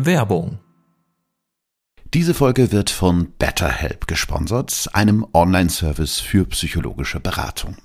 Werbung. Diese Folge wird von BetterHelp gesponsert, einem Online-Service für psychologische Beratung.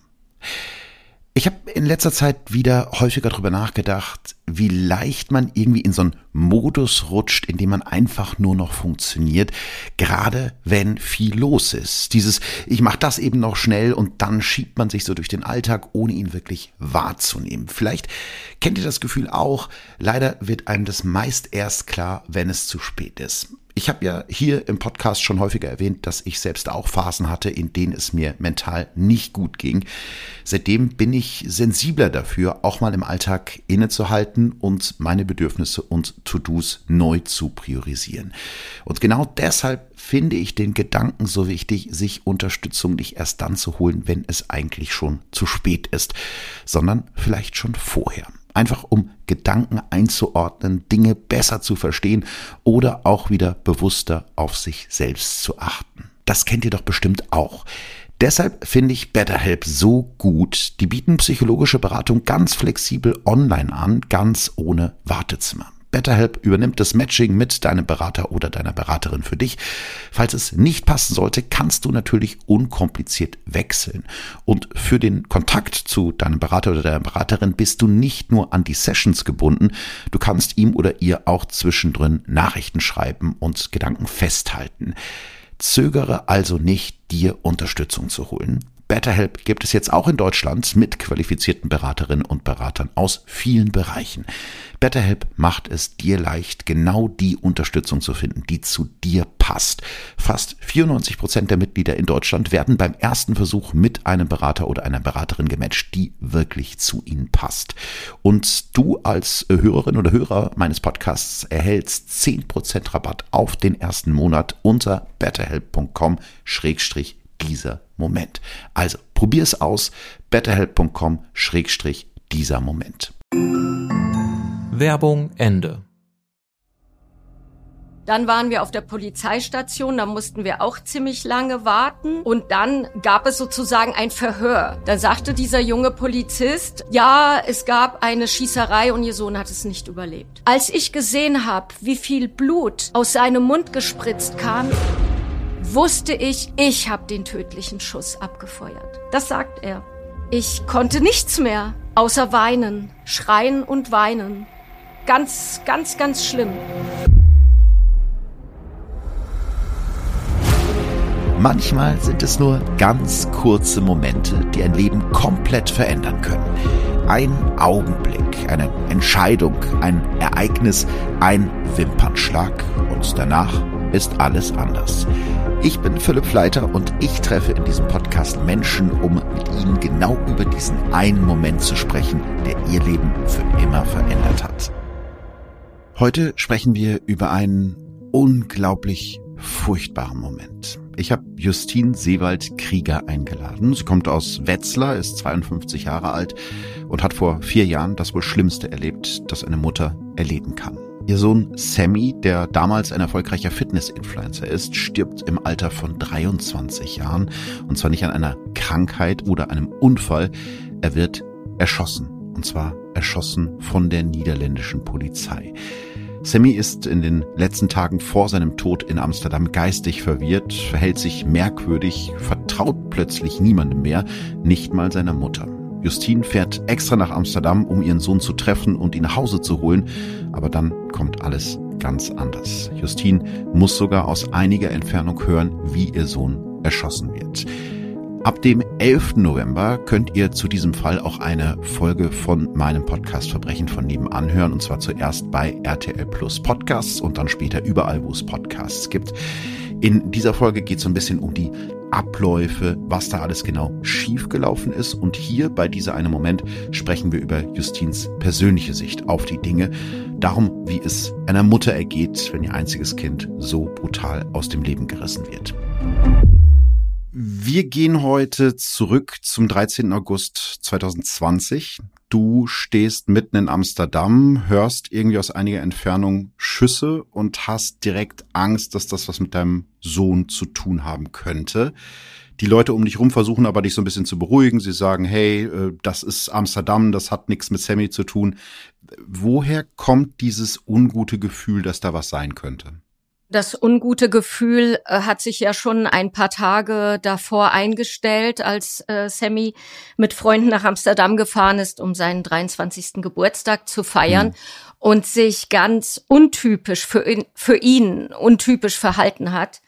Ich habe in letzter Zeit wieder häufiger darüber nachgedacht, wie leicht man irgendwie in so einen Modus rutscht, in dem man einfach nur noch funktioniert, gerade wenn viel los ist. Dieses, ich mache das eben noch schnell und dann schiebt man sich so durch den Alltag, ohne ihn wirklich wahrzunehmen. Vielleicht kennt ihr das Gefühl auch, leider wird einem das meist erst klar, wenn es zu spät ist. Ich habe ja hier im Podcast schon häufiger erwähnt, dass ich selbst auch Phasen hatte, in denen es mir mental nicht gut ging. Seitdem bin ich sensibler dafür, auch mal im Alltag innezuhalten und meine Bedürfnisse und To-Dos neu zu priorisieren. Und genau deshalb finde ich den Gedanken so wichtig, sich Unterstützung nicht erst dann zu holen, wenn es eigentlich schon zu spät ist, sondern vielleicht schon vorher. Einfach um Gedanken einzuordnen, Dinge besser zu verstehen oder auch wieder bewusster auf sich selbst zu achten. Das kennt ihr doch bestimmt auch. Deshalb finde ich BetterHelp so gut. Die bieten psychologische Beratung ganz flexibel online an, ganz ohne Wartezimmer. BetterHelp übernimmt das Matching mit deinem Berater oder deiner Beraterin für dich. Falls es nicht passen sollte, kannst du natürlich unkompliziert wechseln. Und für den Kontakt zu deinem Berater oder deiner Beraterin bist du nicht nur an die Sessions gebunden, du kannst ihm oder ihr auch zwischendrin Nachrichten schreiben und Gedanken festhalten. Zögere also nicht, dir Unterstützung zu holen. BetterHelp gibt es jetzt auch in Deutschland mit qualifizierten Beraterinnen und Beratern aus vielen Bereichen. BetterHelp macht es dir leicht, genau die Unterstützung zu finden, die zu dir passt. Fast 94% der Mitglieder in Deutschland werden beim ersten Versuch mit einem Berater oder einer Beraterin gematcht, die wirklich zu ihnen passt. Und du als Hörerin oder Hörer meines Podcasts erhältst 10% Rabatt auf den ersten Monat unter betterhelp.com/dieser Moment. Also probier es aus, betterhelp.com/dieser Moment. Werbung Ende. Dann waren wir auf der Polizeistation, da mussten wir auch ziemlich lange warten und dann gab es sozusagen ein Verhör. Da sagte dieser junge Polizist, ja, es gab eine Schießerei und ihr Sohn hat es nicht überlebt. Als ich gesehen habe, wie viel Blut aus seinem Mund gespritzt kam, wusste ich habe den tödlichen Schuss abgefeuert. Das sagt er. Ich konnte nichts mehr, außer weinen, schreien und weinen. Ganz, ganz, ganz schlimm. Manchmal sind es nur ganz kurze Momente, die ein Leben komplett verändern können. Ein Augenblick, eine Entscheidung, ein Ereignis, ein Wimpernschlag und danach ist alles anders. Ich bin Philipp Fleiter und ich treffe in diesem Podcast Menschen, um mit ihnen genau über diesen einen Moment zu sprechen, der ihr Leben für immer verändert hat. Heute sprechen wir über einen unglaublich furchtbaren Moment. Ich habe Justine Seewald-Krieger eingeladen. Sie kommt aus Wetzlar, ist 52 Jahre alt und hat vor 4 Jahren das wohl Schlimmste erlebt, das eine Mutter erleben kann. Ihr Sohn Sammy, der damals ein erfolgreicher Fitness-Influencer ist, stirbt im Alter von 23 Jahren. Und zwar nicht an einer Krankheit oder einem Unfall. Er wird erschossen. Und zwar erschossen von der niederländischen Polizei. Sammy ist in den letzten Tagen vor seinem Tod in Amsterdam geistig verwirrt, verhält sich merkwürdig, vertraut plötzlich niemandem mehr, nicht mal seiner Mutter. Justine fährt extra nach Amsterdam, um ihren Sohn zu treffen und ihn nach Hause zu holen, aber dann kommt alles ganz anders. Justine muss sogar aus einiger Entfernung hören, wie ihr Sohn erschossen wird. Ab dem 11. November könnt ihr zu diesem Fall auch eine Folge von meinem Podcast Verbrechen von nebenan hören, und zwar zuerst bei RTL Plus Podcasts und dann später überall, wo es Podcasts gibt. In dieser Folge geht es so ein bisschen um die Abläufe, was da alles genau schiefgelaufen ist, und hier bei dieser einen Moment sprechen wir über Justines persönliche Sicht auf die Dinge, darum, wie es einer Mutter ergeht, wenn ihr einziges Kind so brutal aus dem Leben gerissen wird. Wir gehen heute zurück zum 13. August 2020. Du stehst mitten in Amsterdam, hörst irgendwie aus einiger Entfernung Schüsse und hast direkt Angst, dass das was mit deinem Sohn zu tun haben könnte. Die Leute um dich rum versuchen aber, dich so ein bisschen zu beruhigen. Sie sagen, hey, das ist Amsterdam, das hat nichts mit Sammy zu tun. Woher kommt dieses ungute Gefühl, dass da was sein könnte? Das ungute Gefühl hat sich ja schon ein paar Tage davor eingestellt, als Sammy mit Freunden nach Amsterdam gefahren ist, um seinen 23. Geburtstag zu feiern und sich ganz untypisch für ihn untypisch verhalten hat.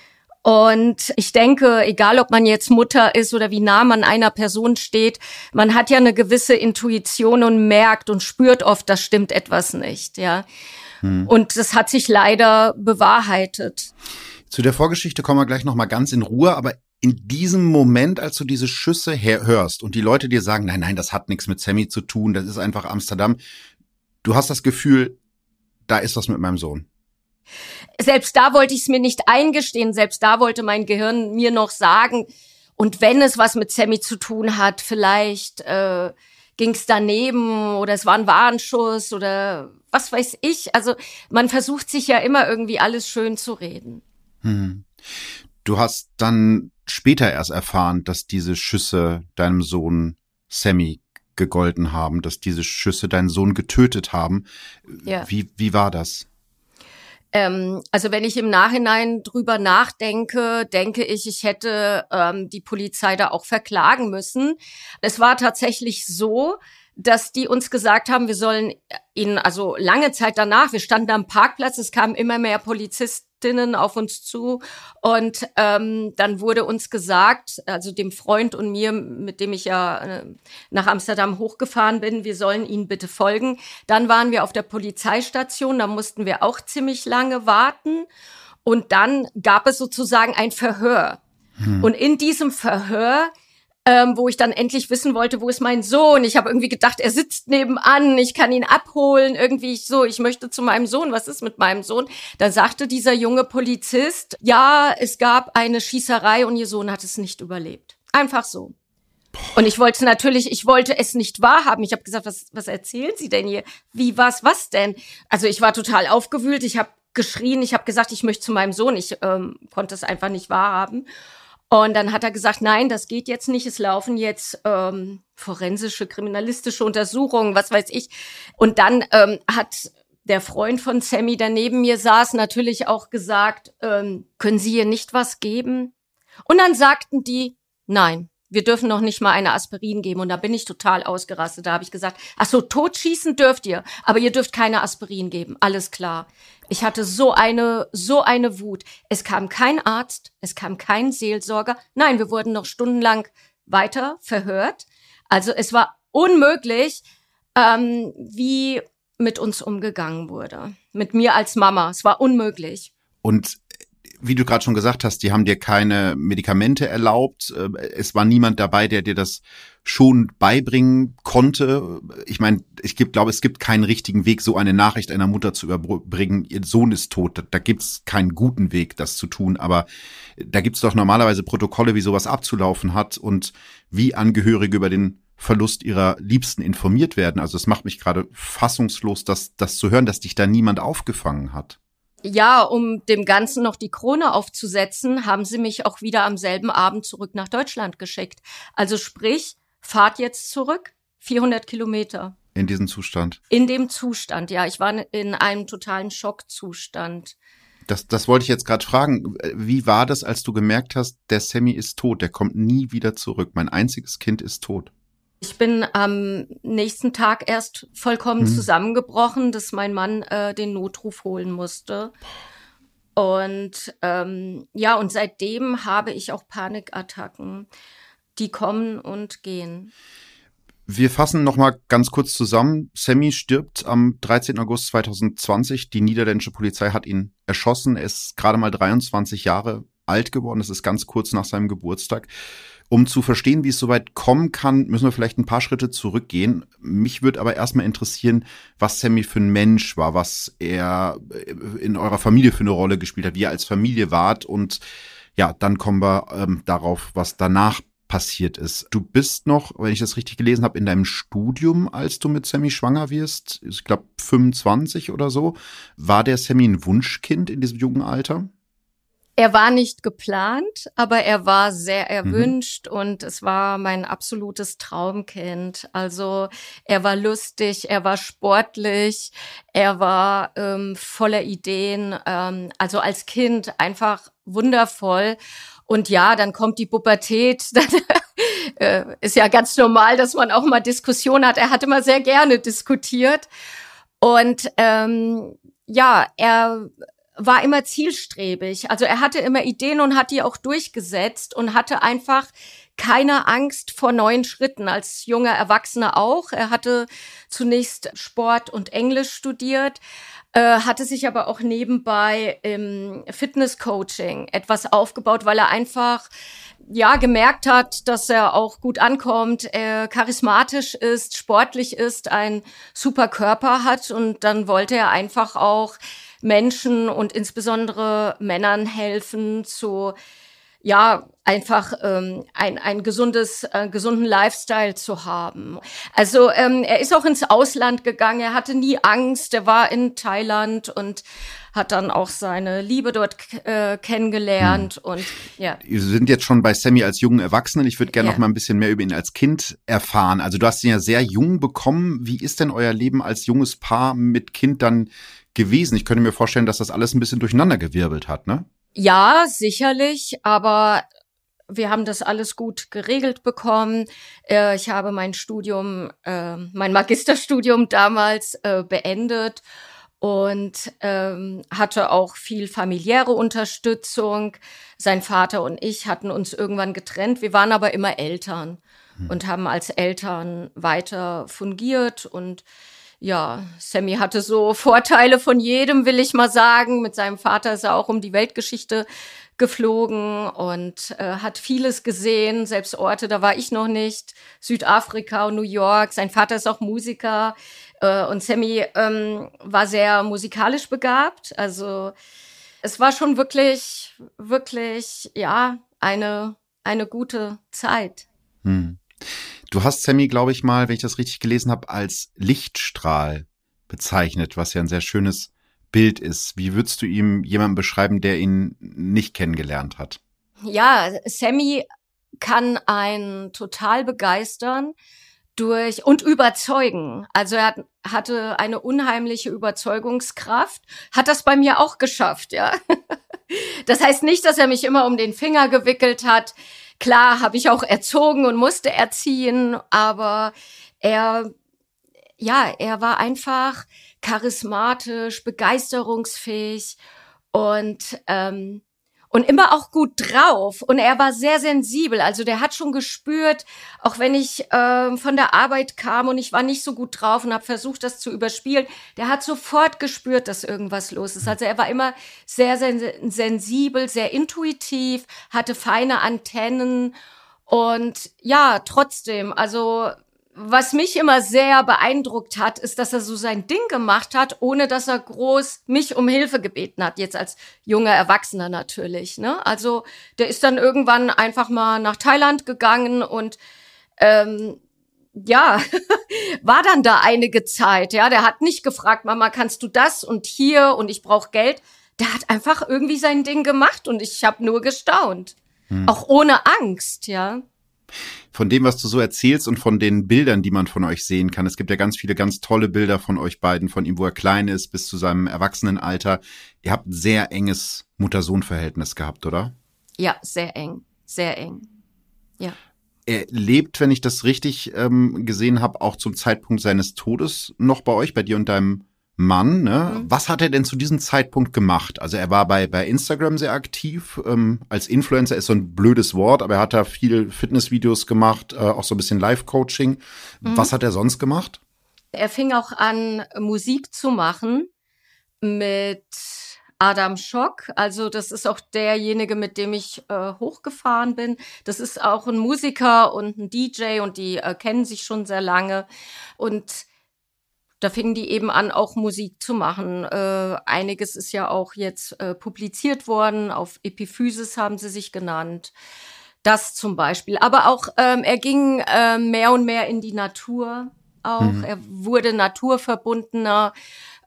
Und ich denke, egal ob man jetzt Mutter ist oder wie nah man einer Person steht, man hat ja eine gewisse Intuition und merkt und spürt oft, da stimmt etwas nicht, ja. Und das hat sich leider bewahrheitet. Zu der Vorgeschichte kommen wir gleich nochmal ganz in Ruhe, aber in diesem Moment, als du diese Schüsse hörst und die Leute dir sagen, nein, das hat nichts mit Sammy zu tun, das ist einfach Amsterdam, du hast das Gefühl, da ist was mit meinem Sohn. Selbst da wollte ich es mir nicht eingestehen, selbst da wollte mein Gehirn mir noch sagen, und wenn es was mit Sammy zu tun hat, vielleicht ging es daneben oder es war ein Warnschuss oder was weiß ich. Also man versucht sich ja immer irgendwie alles schön zu reden. Du hast dann später erst erfahren, dass diese Schüsse deinem Sohn Sammy gegolten haben, dass diese Schüsse deinen Sohn getötet haben. Ja. Wie war das? Also wenn ich im Nachhinein drüber nachdenke, denke ich hätte die Polizei da auch verklagen müssen. Es war tatsächlich so, dass die uns gesagt haben, wir sollen ihn, also lange Zeit danach, wir standen am Parkplatz, es kamen immer mehr Polizistinnen auf uns zu und dann wurde uns gesagt, also dem Freund und mir, mit dem ich ja nach Amsterdam hochgefahren bin, wir sollen ihnen bitte folgen. Dann waren wir auf der Polizeistation, da mussten wir auch ziemlich lange warten und dann gab es sozusagen ein Verhör. Und in diesem Verhör wo ich dann endlich wissen wollte, wo ist mein Sohn? Ich habe irgendwie gedacht, er sitzt nebenan, ich kann ihn abholen, irgendwie ich möchte zu meinem Sohn, was ist mit meinem Sohn? Da sagte dieser junge Polizist, ja, es gab eine Schießerei und ihr Sohn hat es nicht überlebt. Einfach so. Und ich wollte es nicht wahrhaben. Ich habe gesagt, was erzählen Sie denn hier? Wie, was denn? Also ich war total aufgewühlt, ich habe geschrien, ich habe gesagt, ich möchte zu meinem Sohn, ich konnte es einfach nicht wahrhaben. Und dann hat er gesagt, nein, das geht jetzt nicht, es laufen jetzt forensische, kriminalistische Untersuchungen, was weiß ich. Und dann hat der Freund von Sammy, der neben mir saß, natürlich auch gesagt, können Sie ihr nicht was geben? Und dann sagten die, nein, wir dürfen noch nicht mal eine Aspirin geben. Und da bin ich total ausgerastet. Da habe ich gesagt, ach so, totschießen dürft ihr, aber ihr dürft keine Aspirin geben. Alles klar. Ich hatte so eine Wut. Es kam kein Arzt, es kam kein Seelsorger. Nein, wir wurden noch stundenlang weiter verhört. Also es war unmöglich, wie mit uns umgegangen wurde. Mit mir als Mama. Es war unmöglich. Und wie du gerade schon gesagt hast, die haben dir keine Medikamente erlaubt. Es war niemand dabei, der dir das schon beibringen konnte. Ich meine, ich glaube, es gibt keinen richtigen Weg, so eine Nachricht einer Mutter zu überbringen. Ihr Sohn ist tot. Da gibt's keinen guten Weg, das zu tun. Aber da gibt's doch normalerweise Protokolle, wie sowas abzulaufen hat und wie Angehörige über den Verlust ihrer Liebsten informiert werden. Also es macht mich gerade fassungslos, das zu hören, dass dich da niemand aufgefangen hat. Ja, um dem Ganzen noch die Krone aufzusetzen, haben sie mich auch wieder am selben Abend zurück nach Deutschland geschickt. Also sprich, fahrt jetzt zurück, 400 Kilometer. In diesem Zustand? In dem Zustand, ja. Ich war in einem totalen Schockzustand. Das wollte ich jetzt gerade fragen. Wie war das, als du gemerkt hast, der Sammy ist tot, der kommt nie wieder zurück. Mein einziges Kind ist tot. Ich bin am nächsten Tag erst vollkommen zusammengebrochen, dass mein Mann den Notruf holen musste. Und und seitdem habe ich auch Panikattacken. Die kommen und gehen. Wir fassen noch mal ganz kurz zusammen. Sammy stirbt am 13. August 2020. Die niederländische Polizei hat ihn erschossen. Er ist gerade mal 23 Jahre alt geworden. Das ist ganz kurz nach seinem Geburtstag. Um zu verstehen, wie es soweit kommen kann, müssen wir vielleicht ein paar Schritte zurückgehen. Mich würde aber erstmal interessieren, was Sammy für ein Mensch war, was er in eurer Familie für eine Rolle gespielt hat, wie er als Familie wart. Und ja, dann kommen wir darauf, was danach passiert ist. Du bist noch, wenn ich das richtig gelesen habe, in deinem Studium, als du mit Sammy schwanger wirst. Ich glaube 25 oder so. War der Sammy ein Wunschkind in diesem jungen Alter? Er war nicht geplant, aber er war sehr erwünscht und es war mein absolutes Traumkind. Also er war lustig, er war sportlich, er war voller Ideen. Also als Kind einfach wundervoll. Und ja, dann kommt die Pubertät. Dann ist ja ganz normal, dass man auch mal Diskussionen hat. Er hat immer sehr gerne diskutiert. Und ja, er war immer zielstrebig. Also er hatte immer Ideen und hat die auch durchgesetzt und hatte einfach keine Angst vor neuen Schritten, als junger Erwachsener auch. Er hatte zunächst Sport und Englisch studiert, hatte sich aber auch nebenbei im Fitnesscoaching etwas aufgebaut, weil er einfach gemerkt hat, dass er auch gut ankommt, er charismatisch ist, sportlich ist, einen super Körper hat und dann wollte er einfach auch Menschen und insbesondere Männern helfen, einfach ein gesunden Lifestyle zu haben. Also er ist auch ins Ausland gegangen, er hatte nie Angst, er war in Thailand und hat dann auch seine Liebe dort kennengelernt und ja. Wir sind jetzt schon bei Sammy als jungen Erwachsenen. Ich würde gerne noch mal ein bisschen mehr über ihn als Kind erfahren. Also du hast ihn ja sehr jung bekommen. Wie ist denn euer Leben als junges Paar mit Kind dann gewesen? Ich könnte mir vorstellen, dass das alles ein bisschen durcheinandergewirbelt hat, ne? Ja, sicherlich, aber wir haben das alles gut geregelt bekommen. Ich habe mein mein Magisterstudium damals beendet und hatte auch viel familiäre Unterstützung. Sein Vater und ich hatten uns irgendwann getrennt. Wir waren aber immer Eltern und haben als Eltern weiter fungiert und ja, Sammy hatte so Vorteile von jedem, will ich mal sagen. Mit seinem Vater ist er auch um die Weltgeschichte geflogen und hat vieles gesehen, selbst Orte, da war ich noch nicht. Südafrika und New York. Sein Vater ist auch Musiker und Sammy war sehr musikalisch begabt. Also es war schon wirklich, wirklich, ja, eine gute Zeit. Du hast Sammy, glaube ich mal, wenn ich das richtig gelesen habe, als Lichtstrahl bezeichnet, was ja ein sehr schönes Bild ist. Wie würdest du ihm jemanden beschreiben, der ihn nicht kennengelernt hat? Ja, Sammy kann einen total begeistern und überzeugen. Also er hatte eine unheimliche Überzeugungskraft, hat das bei mir auch geschafft, ja. Das heißt nicht, dass er mich immer um den Finger gewickelt hat. Klar, habe ich auch erzogen und musste erziehen, aber er war einfach charismatisch, begeisterungsfähig und immer auch gut drauf. Und er war sehr sensibel. Also der hat schon gespürt, auch wenn ich von der Arbeit kam und ich war nicht so gut drauf und habe versucht, das zu überspielen, der hat sofort gespürt, dass irgendwas los ist. Also er war immer sehr, sehr sensibel, sehr intuitiv, hatte feine Antennen. Und ja, trotzdem, also was mich immer sehr beeindruckt hat, ist, dass er so sein Ding gemacht hat, ohne dass er groß mich um Hilfe gebeten hat, jetzt als junger Erwachsener natürlich, ne? Also der ist dann irgendwann einfach mal nach Thailand gegangen und war dann da einige Zeit, ja. Der hat nicht gefragt, Mama, kannst du das und hier und ich brauche Geld. Der hat einfach irgendwie sein Ding gemacht und ich habe nur gestaunt. Auch ohne Angst, ja. Von dem, was du so erzählst und von den Bildern, die man von euch sehen kann. Es gibt ja ganz viele, ganz tolle Bilder von euch beiden, von ihm, wo er klein ist, bis zu seinem Erwachsenenalter. Ihr habt ein sehr enges Mutter-Sohn-Verhältnis gehabt, oder? Ja, sehr eng, sehr eng. Ja. Er lebt, wenn ich das richtig gesehen habe, auch zum Zeitpunkt seines Todes noch bei euch, bei dir und deinem Mann, ne? Was hat er denn zu diesem Zeitpunkt gemacht? Also er war bei Instagram sehr aktiv, als Influencer ist so ein blödes Wort, aber er hat da viel Fitnessvideos gemacht, auch so ein bisschen Live-Coaching. Was hat er sonst gemacht? Er fing auch an, Musik zu machen mit Adam Schock. Also das ist auch derjenige, mit dem ich hochgefahren bin. Das ist auch ein Musiker und ein DJ und die kennen sich schon sehr lange. Und da fingen die eben an, auch Musik zu machen. Einiges ist ja auch jetzt publiziert worden. Auf Epiphysis haben sie sich genannt. Das zum Beispiel. Aber auch er ging mehr und mehr in die Natur auch. Er wurde naturverbundener.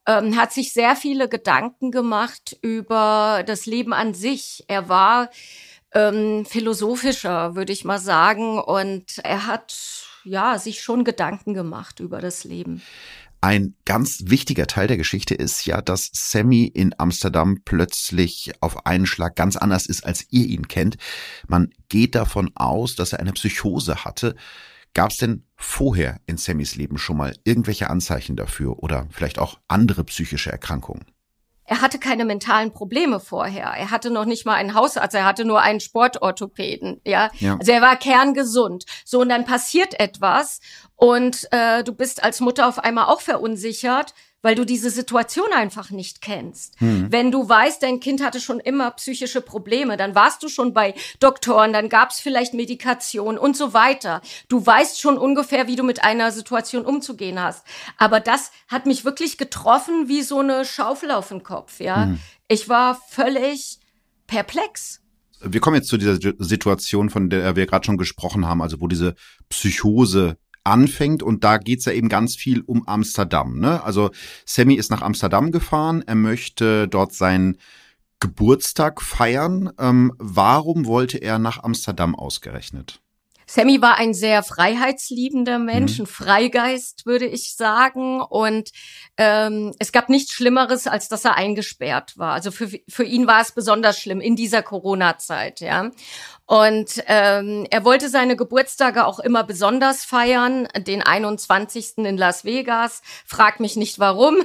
hat sich sehr viele Gedanken gemacht über das Leben an sich. Er war philosophischer, würde ich mal sagen. Und er hat sich schon Gedanken gemacht über das Leben. Ein ganz wichtiger Teil der Geschichte ist ja, dass Sammy in Amsterdam plötzlich auf einen Schlag ganz anders ist, als ihr ihn kennt. Man geht davon aus, dass er eine Psychose hatte. Gab es denn vorher in Sammys Leben schon mal irgendwelche Anzeichen dafür oder vielleicht auch andere psychische Erkrankungen? Er hatte keine mentalen Probleme vorher. Er hatte noch nicht mal einen Hausarzt, er hatte nur einen Sportorthopäden, ja. Also er war kerngesund. So, und dann passiert etwas und du bist als Mutter auf einmal auch verunsichert, weil du diese Situation einfach nicht kennst. Wenn du weißt, dein Kind hatte schon immer psychische Probleme, dann warst du schon bei Doktoren, dann gab es vielleicht Medikation und so weiter. Du weißt schon ungefähr, wie du mit einer Situation umzugehen hast. Aber das hat mich wirklich getroffen wie so eine Schaufel auf den Kopf, ja. Ich war völlig perplex. Wir kommen jetzt zu dieser Situation, von der wir gerade schon gesprochen haben, also wo diese Psychose anfängt, und da geht's ja eben ganz viel um Amsterdam, ne? Also Sammy ist nach Amsterdam gefahren, er möchte dort seinen Geburtstag feiern. Warum wollte er nach Amsterdam ausgerechnet? Sammy war ein sehr freiheitsliebender Mensch, ein Freigeist, würde ich sagen. Und es gab nichts Schlimmeres, als dass er eingesperrt war. Also für ihn war es besonders schlimm in dieser Corona-Zeit, ja. Und er wollte seine Geburtstage auch immer besonders feiern. Den 21. in Las Vegas, frag mich nicht warum.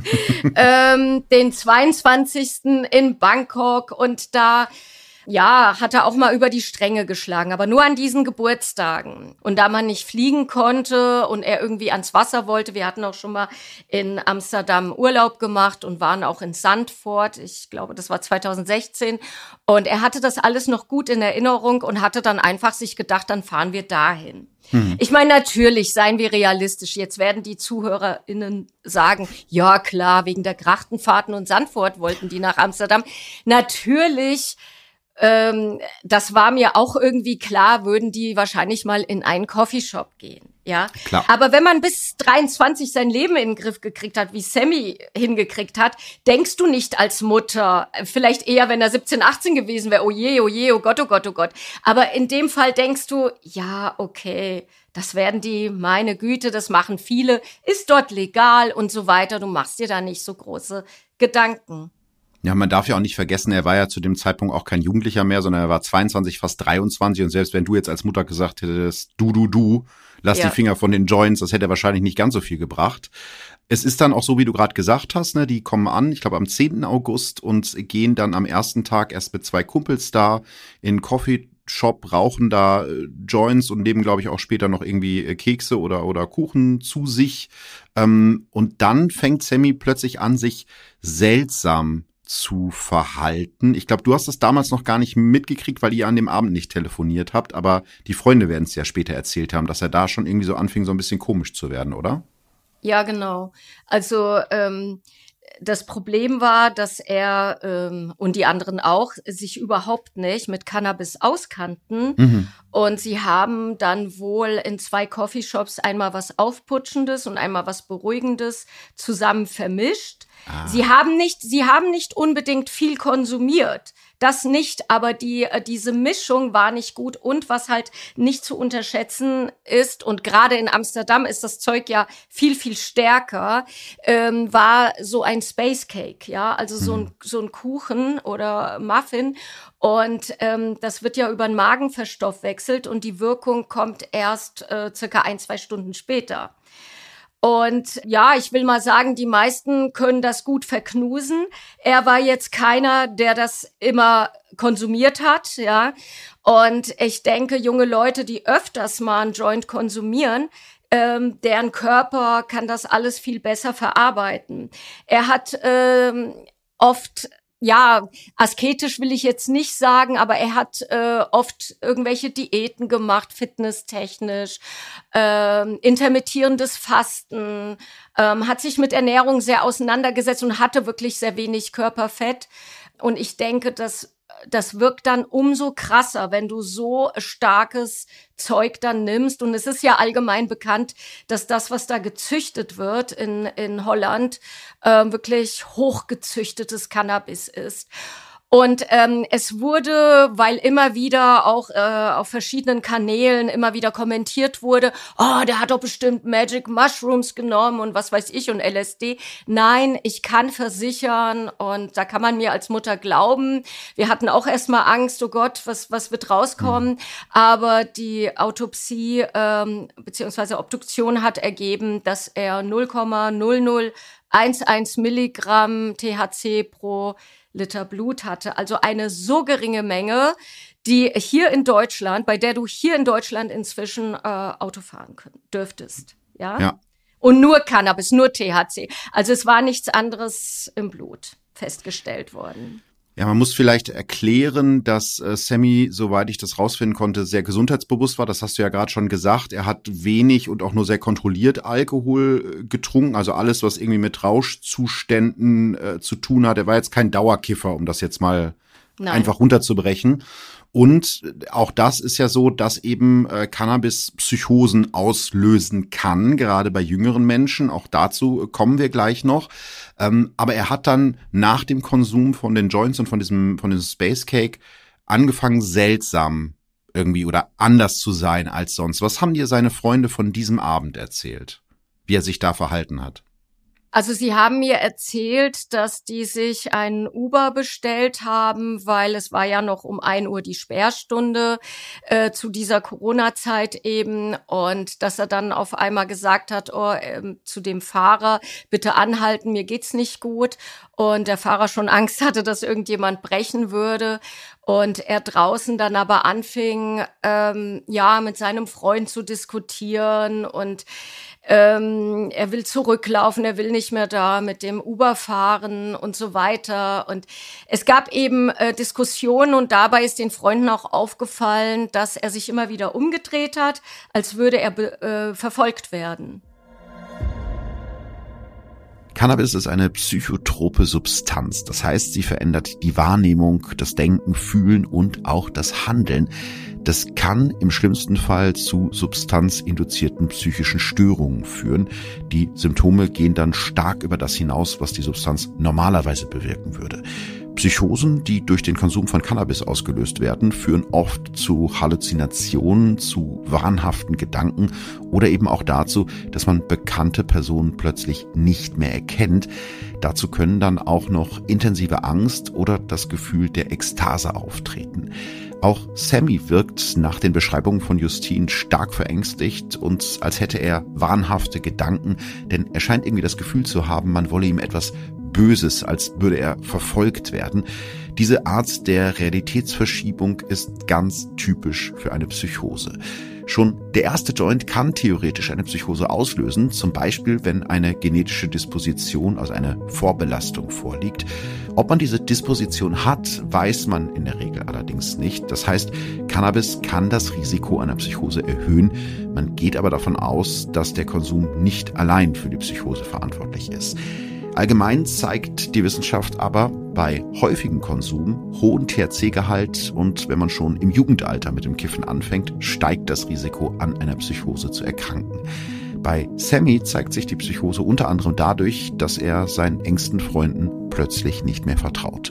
Den 22. in Bangkok, und da hat er auch mal über die Stränge geschlagen, aber nur an diesen Geburtstagen. Und da man nicht fliegen konnte und er irgendwie ans Wasser wollte, wir hatten auch schon mal in Amsterdam Urlaub gemacht und waren auch in Zandvoort, ich glaube, das war 2016. Und er hatte das alles noch gut in Erinnerung und hatte dann einfach sich gedacht, dann fahren wir dahin. Ich meine, natürlich, seien wir realistisch. Jetzt werden die ZuhörerInnen sagen, ja klar, wegen der Grachtenfahrten und Zandvoort wollten die nach Amsterdam. Natürlich. Das war mir auch irgendwie klar, würden die wahrscheinlich mal in einen Coffeeshop gehen, ja. Klar. Aber wenn man bis 23 sein Leben in den Griff gekriegt hat, wie Sammy hingekriegt hat, denkst du nicht als Mutter, vielleicht eher, wenn er 17, 18 gewesen wäre, oh je, oh Gott, oh Gott, oh Gott. Aber in dem Fall denkst du, ja, okay, das werden die, meine Güte, das machen viele, ist dort legal und so weiter. Du machst dir da nicht so große Gedanken. Ja, man darf ja auch nicht vergessen, er war ja zu dem Zeitpunkt auch kein Jugendlicher mehr, sondern er war 22, fast 23, und selbst wenn du jetzt als Mutter gesagt hättest, lass die Finger von den Joints, das hätte wahrscheinlich nicht ganz so viel gebracht. Es ist dann auch so, wie du gerade gesagt hast, ne, die kommen an, ich glaube am 10. August und gehen dann am ersten Tag erst mit 2 Kumpels da in einen Coffeeshop, rauchen da Joints und nehmen, glaube ich, auch später noch irgendwie Kekse oder Kuchen zu sich. Und dann fängt Sammy plötzlich an, sich seltsam zu verhalten. Ich glaube, du hast das damals noch gar nicht mitgekriegt, weil ihr an dem Abend nicht telefoniert habt, aber die Freunde werden es ja später erzählt haben, dass er da schon irgendwie so anfing, so ein bisschen komisch zu werden, oder? Ja, genau. Also das Problem war, dass er und die anderen auch sich überhaupt nicht mit Cannabis auskannten. Und sie haben dann wohl in 2 Coffeeshops einmal was Aufputschendes und einmal was Beruhigendes zusammen vermischt. Sie haben nicht unbedingt viel konsumiert. Das nicht, aber diese Mischung war nicht gut, und was halt nicht zu unterschätzen ist, und gerade in Amsterdam ist das Zeug ja viel, viel stärker, war so ein Space Cake, ja, also so ein Kuchen oder Muffin, und das wird ja über den Magen verstoffwechselt und die Wirkung kommt erst circa 1-2 Stunden später. Und ja, ich will mal sagen, die meisten können das gut verknusen. Er war jetzt keiner, der das immer konsumiert hat, ja. Und ich denke, junge Leute, die öfters mal einen Joint konsumieren, deren Körper kann das alles viel besser verarbeiten. Er hat oft, ja, asketisch will ich jetzt nicht sagen, aber er hat oft irgendwelche Diäten gemacht, fitnesstechnisch, intermittierendes Fasten, hat sich mit Ernährung sehr auseinandergesetzt und hatte wirklich sehr wenig Körperfett. Und ich denke, das das wirkt dann umso krasser, wenn du so starkes Zeug dann nimmst. Und es ist ja allgemein bekannt, dass das, was da gezüchtet wird in Holland, wirklich hochgezüchtetes Cannabis ist. Und es wurde, weil immer wieder auch auf verschiedenen Kanälen immer wieder kommentiert wurde, oh, der hat doch bestimmt Magic Mushrooms genommen und was weiß ich und LSD. Nein, ich kann versichern, und da kann man mir als Mutter glauben, wir hatten auch erstmal Angst, oh Gott, was wird rauskommen? Aber die Autopsie beziehungsweise Obduktion hat ergeben, dass er 0,0011 Milligramm THC pro Liter Blut hatte, also eine so geringe Menge, die hier in Deutschland, bei der du hier in Deutschland inzwischen Auto fahren dürftest, ja? Und nur Cannabis, nur THC. Also es war nichts anderes im Blut festgestellt worden. Ja, man muss vielleicht erklären, dass Sammy, soweit ich das rausfinden konnte, sehr gesundheitsbewusst war. Das hast du ja gerade schon gesagt. Er hat wenig und auch nur sehr kontrolliert Alkohol getrunken. Also alles, was irgendwie mit Rauschzuständen zu tun hat. Er war jetzt kein Dauerkiffer, um das jetzt mal einfach runterzubrechen. Und auch das ist ja so, dass eben Cannabis Psychosen auslösen kann, gerade bei jüngeren Menschen. Auch dazu kommen wir gleich noch. Aber er hat dann nach dem Konsum von den Joints und von diesem Space Cake angefangen, seltsam irgendwie oder anders zu sein als sonst. Was haben dir seine Freunde von diesem Abend erzählt, wie er sich da verhalten hat? Also sie haben mir erzählt, dass die sich einen Uber bestellt haben, weil es war ja noch um 1 Uhr die Sperrstunde zu dieser Corona-Zeit eben, und dass er dann auf einmal gesagt hat, zu dem Fahrer, bitte anhalten, mir geht's nicht gut, und der Fahrer schon Angst hatte, dass irgendjemand brechen würde. Und er draußen dann aber anfing, mit seinem Freund zu diskutieren, und er will zurücklaufen, er will nicht mehr da mit dem Uber fahren und so weiter. Und es gab eben Diskussionen, und dabei ist den Freunden auch aufgefallen, dass er sich immer wieder umgedreht hat, als würde er verfolgt werden. Cannabis ist eine psychotrope Substanz. Das heißt, sie verändert die Wahrnehmung, das Denken, Fühlen und auch das Handeln. Das kann im schlimmsten Fall zu substanzinduzierten psychischen Störungen führen. Die Symptome gehen dann stark über das hinaus, was die Substanz normalerweise bewirken würde. Psychosen, die durch den Konsum von Cannabis ausgelöst werden, führen oft zu Halluzinationen, zu wahnhaften Gedanken oder eben auch dazu, dass man bekannte Personen plötzlich nicht mehr erkennt. Dazu können dann auch noch intensive Angst oder das Gefühl der Ekstase auftreten. Auch Sammy wirkt nach den Beschreibungen von Justine stark verängstigt und als hätte er wahnhafte Gedanken, denn er scheint irgendwie das Gefühl zu haben, man wolle ihm etwas Böses, als würde er verfolgt werden. Diese Art der Realitätsverschiebung ist ganz typisch für eine Psychose. Schon der erste Joint kann theoretisch eine Psychose auslösen, zum Beispiel wenn eine genetische Disposition, also eine Vorbelastung vorliegt. Ob man diese Disposition hat, weiß man in der Regel allerdings nicht. Das heißt, Cannabis kann das Risiko einer Psychose erhöhen. Man geht aber davon aus, dass der Konsum nicht allein für die Psychose verantwortlich ist. Allgemein zeigt die Wissenschaft aber bei häufigem Konsum, hohen THC-Gehalt und wenn man schon im Jugendalter mit dem Kiffen anfängt, steigt das Risiko, an einer Psychose zu erkranken. Bei Sammy zeigt sich die Psychose unter anderem dadurch, dass er seinen engsten Freunden plötzlich nicht mehr vertraut.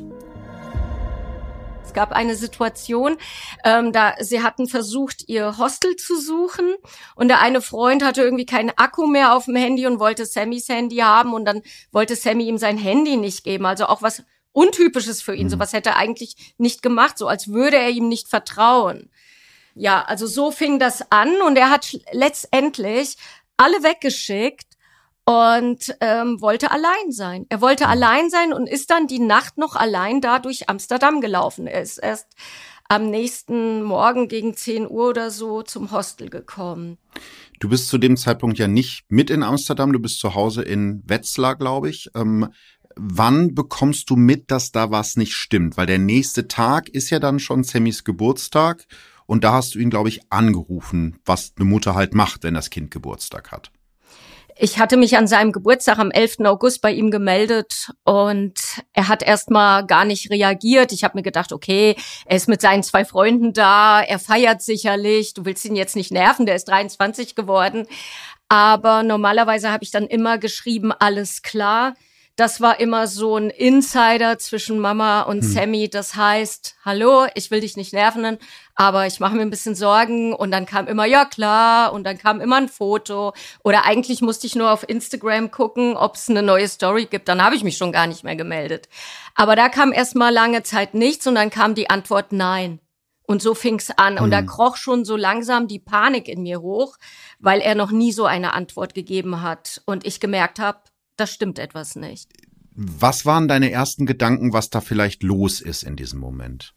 Es gab eine Situation, sie hatten versucht, ihr Hostel zu suchen, und der eine Freund hatte irgendwie keinen Akku mehr auf dem Handy und wollte Sammys Handy haben, und dann wollte Sammy ihm sein Handy nicht geben. Also auch was Untypisches für ihn. Sowas hätte er eigentlich nicht gemacht, so als würde er ihm nicht vertrauen. Ja, also so fing das an, und er hat letztendlich alle weggeschickt und wollte allein sein. Er wollte allein sein und ist dann die Nacht noch allein da durch Amsterdam gelaufen. Er ist erst am nächsten Morgen gegen 10 Uhr oder so zum Hostel gekommen. Du bist zu dem Zeitpunkt ja nicht mit in Amsterdam, du bist zu Hause in Wetzlar, glaube ich. Wann bekommst du mit, dass da was nicht stimmt? Weil der nächste Tag ist ja dann schon Sammys Geburtstag, und da hast du ihn, glaube ich, angerufen, was eine Mutter halt macht, wenn das Kind Geburtstag hat. Ich hatte mich an seinem Geburtstag am 11. August bei ihm gemeldet und er hat erstmal gar nicht reagiert. Ich habe mir gedacht, okay, er ist mit seinen 2 Freunden da, er feiert sicherlich, du willst ihn jetzt nicht nerven, der ist 23 geworden. Aber normalerweise habe ich dann immer geschrieben, alles klar. Das war immer so ein Insider zwischen Mama und Sammy. Das heißt, hallo, ich will dich nicht nerven, aber ich mache mir ein bisschen Sorgen. Und dann kam immer, ja klar, und dann kam immer ein Foto. Oder eigentlich musste ich nur auf Instagram gucken, ob es eine neue Story gibt. Dann habe ich mich schon gar nicht mehr gemeldet. Aber da kam erst mal lange Zeit nichts und dann kam die Antwort nein. Und so fing's an. Und da kroch schon so langsam die Panik in mir hoch, weil er noch nie so eine Antwort gegeben hat. Und ich gemerkt habe, da stimmt etwas nicht. Was waren deine ersten Gedanken, was da vielleicht los ist in diesem Moment?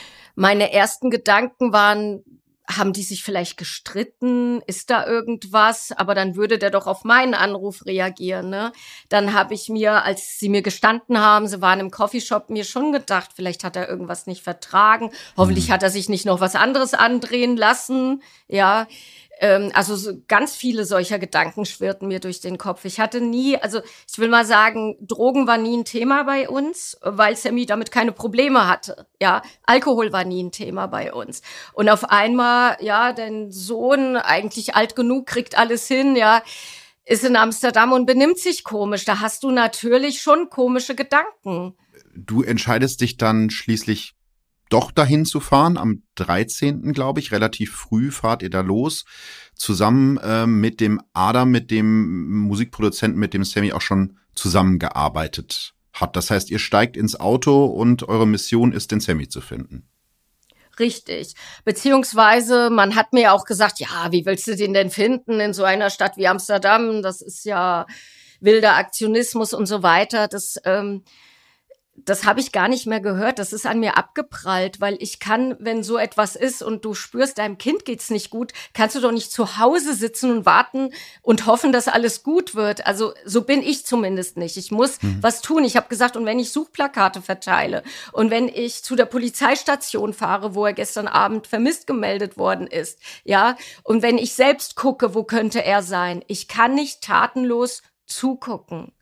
Meine ersten Gedanken waren, haben die sich vielleicht gestritten? Ist da irgendwas? Aber dann würde der doch auf meinen Anruf reagieren, ne? Dann habe ich mir, als sie mir gestanden haben, sie waren im Coffeeshop, mir schon gedacht, vielleicht hat er irgendwas nicht vertragen. Hoffentlich hat er sich nicht noch was anderes andrehen lassen, ja. Also so ganz viele solcher Gedanken schwirrten mir durch den Kopf. Ich hatte nie, also ich will mal sagen, Drogen war nie ein Thema bei uns, weil Sammy damit keine Probleme hatte. Ja, Alkohol war nie ein Thema bei uns. Und auf einmal, ja, dein Sohn, eigentlich alt genug, kriegt alles hin, ja, ist in Amsterdam und benimmt sich komisch. Da hast du natürlich schon komische Gedanken. Du entscheidest dich dann schließlich doch dahin zu fahren. Am 13., glaube ich, relativ früh fahrt ihr da los, zusammen mit dem Adam, mit dem Musikproduzenten, mit dem Sammy auch schon zusammengearbeitet hat. Das heißt, ihr steigt ins Auto und eure Mission ist, den Sammy zu finden. Richtig. Beziehungsweise, man hat mir auch gesagt, ja, wie willst du den denn finden in so einer Stadt wie Amsterdam? Das ist ja wilder Aktionismus und so weiter. Das habe ich gar nicht mehr gehört. Das ist an mir abgeprallt, weil ich kann, wenn so etwas ist und du spürst, deinem Kind geht's nicht gut, kannst du doch nicht zu Hause sitzen und warten und hoffen, dass alles gut wird. Also so bin ich zumindest nicht. Ich muss was tun. Ich habe gesagt, und wenn ich Suchplakate verteile und wenn ich zu der Polizeistation fahre, wo er gestern Abend vermisst gemeldet worden ist, ja, und wenn ich selbst gucke, wo könnte er sein, ich kann nicht tatenlos zugucken.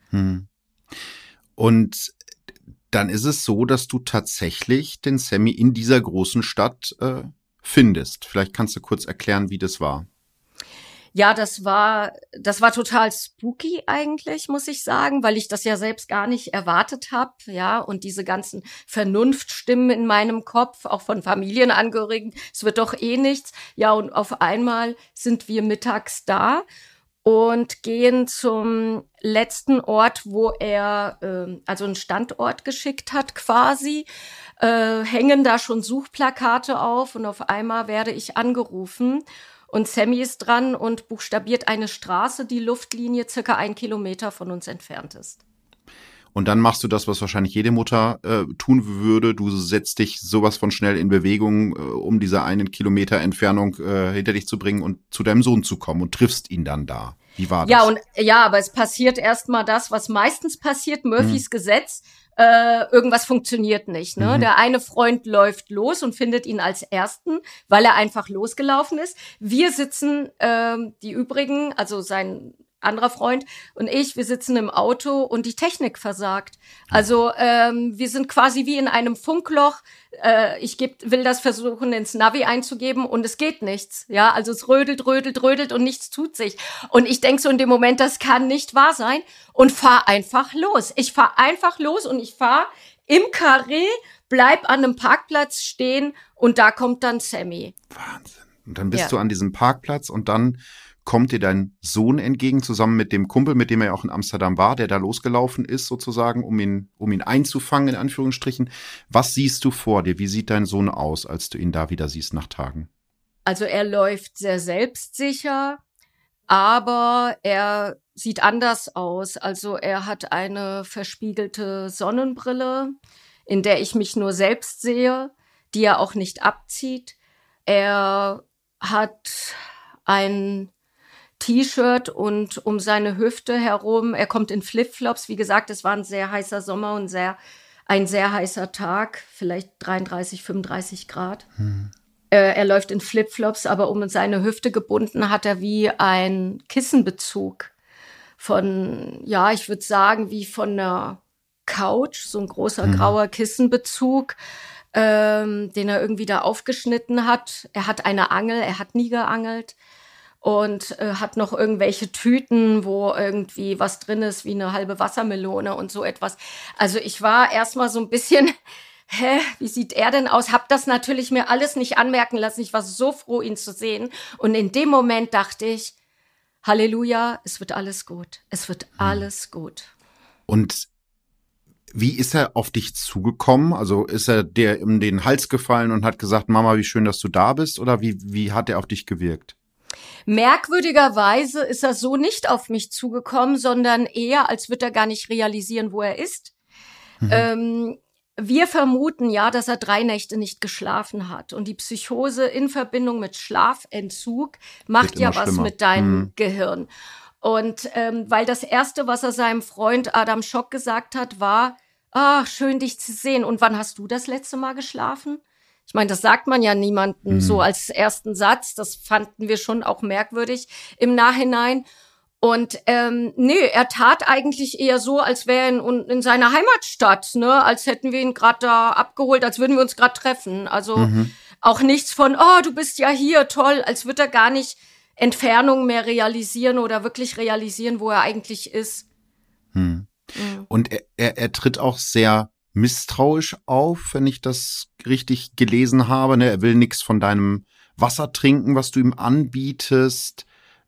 Und dann ist es so, dass du tatsächlich den Sammy in dieser großen Stadt findest. Vielleicht kannst du kurz erklären, wie das war. Ja, das war total spooky eigentlich, muss ich sagen, weil ich das ja selbst gar nicht erwartet habe, ja, und diese ganzen Vernunftstimmen in meinem Kopf, auch von Familienangehörigen, es wird doch eh nichts. Ja, und auf einmal sind wir mittags da und gehen zum letzten Ort, wo er also einen Standort geschickt hat quasi, hängen da schon Suchplakate auf und auf einmal werde ich angerufen und Sammy ist dran und buchstabiert eine Straße, die Luftlinie circa 1 Kilometer von uns entfernt ist. Und dann machst du das, was wahrscheinlich jede Mutter tun würde. Du setzt dich sowas von schnell in Bewegung, um diese 1 Kilometer Entfernung hinter dich zu bringen und zu deinem Sohn zu kommen und triffst ihn dann da. Wie war das? Aber es passiert erstmal das, was meistens passiert, Murphys Gesetz. Irgendwas funktioniert nicht. Ne? Der eine Freund läuft los und findet ihn als Ersten, weil er einfach losgelaufen ist. Wir sitzen, die übrigen, also sein anderer Freund und ich, wir sitzen im Auto und die Technik versagt. Also wir sind quasi wie in einem Funkloch. Ich will das versuchen, ins Navi einzugeben und es geht nichts. Ja, also es rödelt und nichts tut sich. Und ich denke so in dem Moment, das kann nicht wahr sein und fahr einfach los. Ich fahr einfach los und ich fahr im Carré, bleib an einem Parkplatz stehen und da kommt dann Sammy. Wahnsinn. Und dann bist du an diesem Parkplatz und dann kommt dir dein Sohn entgegen, zusammen mit dem Kumpel, mit dem er auch in Amsterdam war, der da losgelaufen ist sozusagen, um ihn einzufangen, in Anführungsstrichen. Was siehst du vor dir? Wie sieht dein Sohn aus, als du ihn da wieder siehst nach Tagen? Also er läuft sehr selbstsicher, aber er sieht anders aus. Also er hat eine verspiegelte Sonnenbrille, in der ich mich nur selbst sehe, die er auch nicht abzieht. Er hat ein T-Shirt und um seine Hüfte herum, er kommt in Flipflops. Wie gesagt, es war ein sehr heißer Sommer und ein sehr heißer Tag, vielleicht 33, 35 Grad. Er läuft in Flipflops, aber um seine Hüfte gebunden hat er wie ein Kissenbezug. ja, ich würde sagen, wie von einer Couch, so ein großer grauer Kissenbezug, den er irgendwie da aufgeschnitten hat. Er hat eine Angel, er hat nie geangelt und hat noch irgendwelche Tüten, wo irgendwie was drin ist, wie eine halbe Wassermelone und so etwas. Also ich war erstmal so ein bisschen, wie sieht er denn aus? Hab das natürlich mir alles nicht anmerken lassen. Ich war so froh, ihn zu sehen. Und in dem Moment dachte ich, Halleluja, es wird alles gut. Es wird alles gut. Und wie ist er auf dich zugekommen? Also ist er dir in den Hals gefallen und hat gesagt, Mama, wie schön, dass du da bist? Oder wie hat er auf dich gewirkt? Merkwürdigerweise ist er so nicht auf mich zugekommen, sondern eher, als würde er gar nicht realisieren, wo er ist. Wir vermuten ja, dass er 3 Nächte nicht geschlafen hat. Und die Psychose in Verbindung mit Schlafentzug macht ja was mit deinem Gehirn. Und weil das Erste, was er seinem Freund Adam Schock gesagt hat, war, schön, dich zu sehen. Und wann hast du das letzte Mal geschlafen? Ich meine, das sagt man ja niemandem so als ersten Satz. Das fanden wir schon auch merkwürdig im Nachhinein. Und er tat eigentlich eher so, als wäre er in seiner Heimatstadt, ne, als hätten wir ihn gerade da abgeholt, als würden wir uns gerade treffen. Also auch nichts von, du bist ja hier, toll, als würde er gar nicht Entfernung mehr realisieren oder wirklich realisieren, wo er eigentlich ist. Und er tritt auch sehr misstrauisch auf, wenn ich das richtig gelesen habe. Ne? Er will nichts von deinem Wasser trinken, was du ihm anbietest.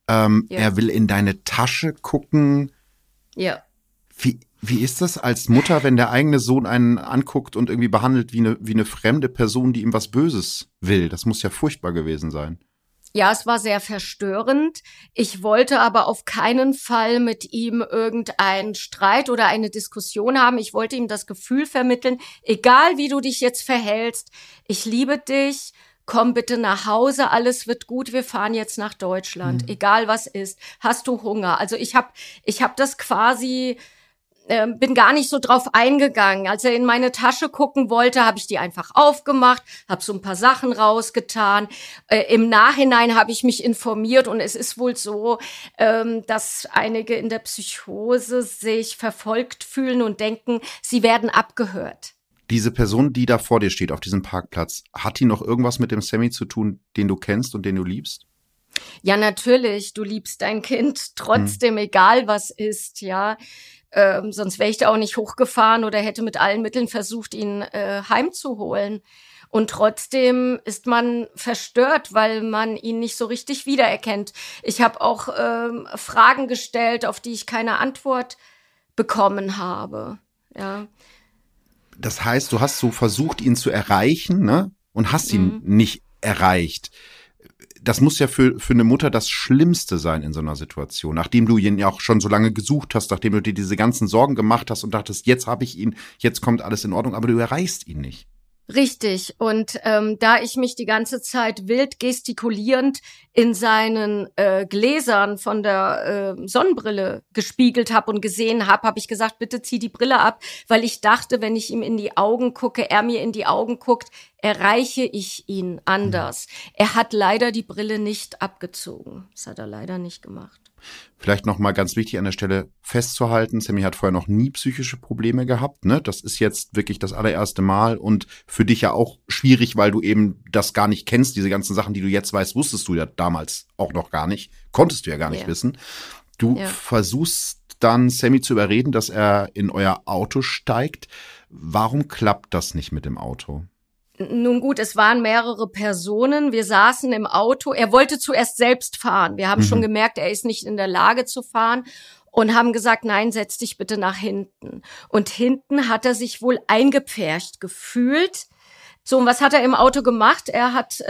Er will in deine Tasche gucken. Ja. Wie ist das als Mutter, wenn der eigene Sohn einen anguckt und irgendwie behandelt wie eine fremde Person, die ihm was Böses will? Das muss ja furchtbar gewesen sein. Ja, es war sehr verstörend. Ich wollte aber auf keinen Fall mit ihm irgendeinen Streit oder eine Diskussion haben. Ich wollte ihm das Gefühl vermitteln, egal wie du dich jetzt verhältst, ich liebe dich, komm bitte nach Hause, alles wird gut, wir fahren jetzt nach Deutschland, egal was ist. Hast du Hunger? Also ich hab das quasi, bin gar nicht so drauf eingegangen. Als er in meine Tasche gucken wollte, habe ich die einfach aufgemacht, habe so ein paar Sachen rausgetan. Im Nachhinein habe ich mich informiert und es ist wohl so, dass einige in der Psychose sich verfolgt fühlen und denken, sie werden abgehört. Diese Person, die da vor dir steht auf diesem Parkplatz, hat die noch irgendwas mit dem Sammy zu tun, den du kennst und den du liebst? Ja, natürlich. Du liebst dein Kind trotzdem, egal was ist, ja. Sonst wäre ich da auch nicht hochgefahren oder hätte mit allen Mitteln versucht, ihn heimzuholen. Und trotzdem ist man verstört, weil man ihn nicht so richtig wiedererkennt. Ich habe auch Fragen gestellt, auf die ich keine Antwort bekommen habe, ja. Das heißt, du hast so versucht, ihn zu erreichen, ne? Und hast ihn nicht erreicht. Das muss ja für eine Mutter das Schlimmste sein in so einer Situation. Nachdem du ihn ja auch schon so lange gesucht hast, nachdem du dir diese ganzen Sorgen gemacht hast und dachtest, jetzt habe ich ihn, jetzt kommt alles in Ordnung, aber du erreichst ihn nicht. Richtig. Und da ich mich die ganze Zeit wild gestikulierend in seinen Gläsern von der Sonnenbrille gespiegelt habe und gesehen habe, habe ich gesagt, bitte zieh die Brille ab, weil ich dachte, wenn ich ihm in die Augen gucke, er mir in die Augen guckt, erreiche ich ihn anders. Er hat leider die Brille nicht abgezogen. Das hat er leider nicht gemacht. Vielleicht noch mal ganz wichtig an der Stelle festzuhalten, Sammy hat vorher noch nie psychische Probleme gehabt, ne? Das ist jetzt wirklich das allererste Mal und für dich ja auch schwierig, weil du eben das gar nicht kennst. Diese ganzen Sachen, die du jetzt weißt, wusstest du ja damals auch noch gar nicht. Konntest du ja gar nicht wissen. Du versuchst dann Sammy zu überreden, dass er in euer Auto steigt. Warum klappt das nicht mit dem Auto? Nun gut, es waren mehrere Personen. Wir saßen im Auto. Er wollte zuerst selbst fahren. Wir haben schon gemerkt, er ist nicht in der Lage zu fahren und haben gesagt, nein, setz dich bitte nach hinten. Und hinten hat er sich wohl eingepfercht gefühlt. So, und was hat er im Auto gemacht? Er hat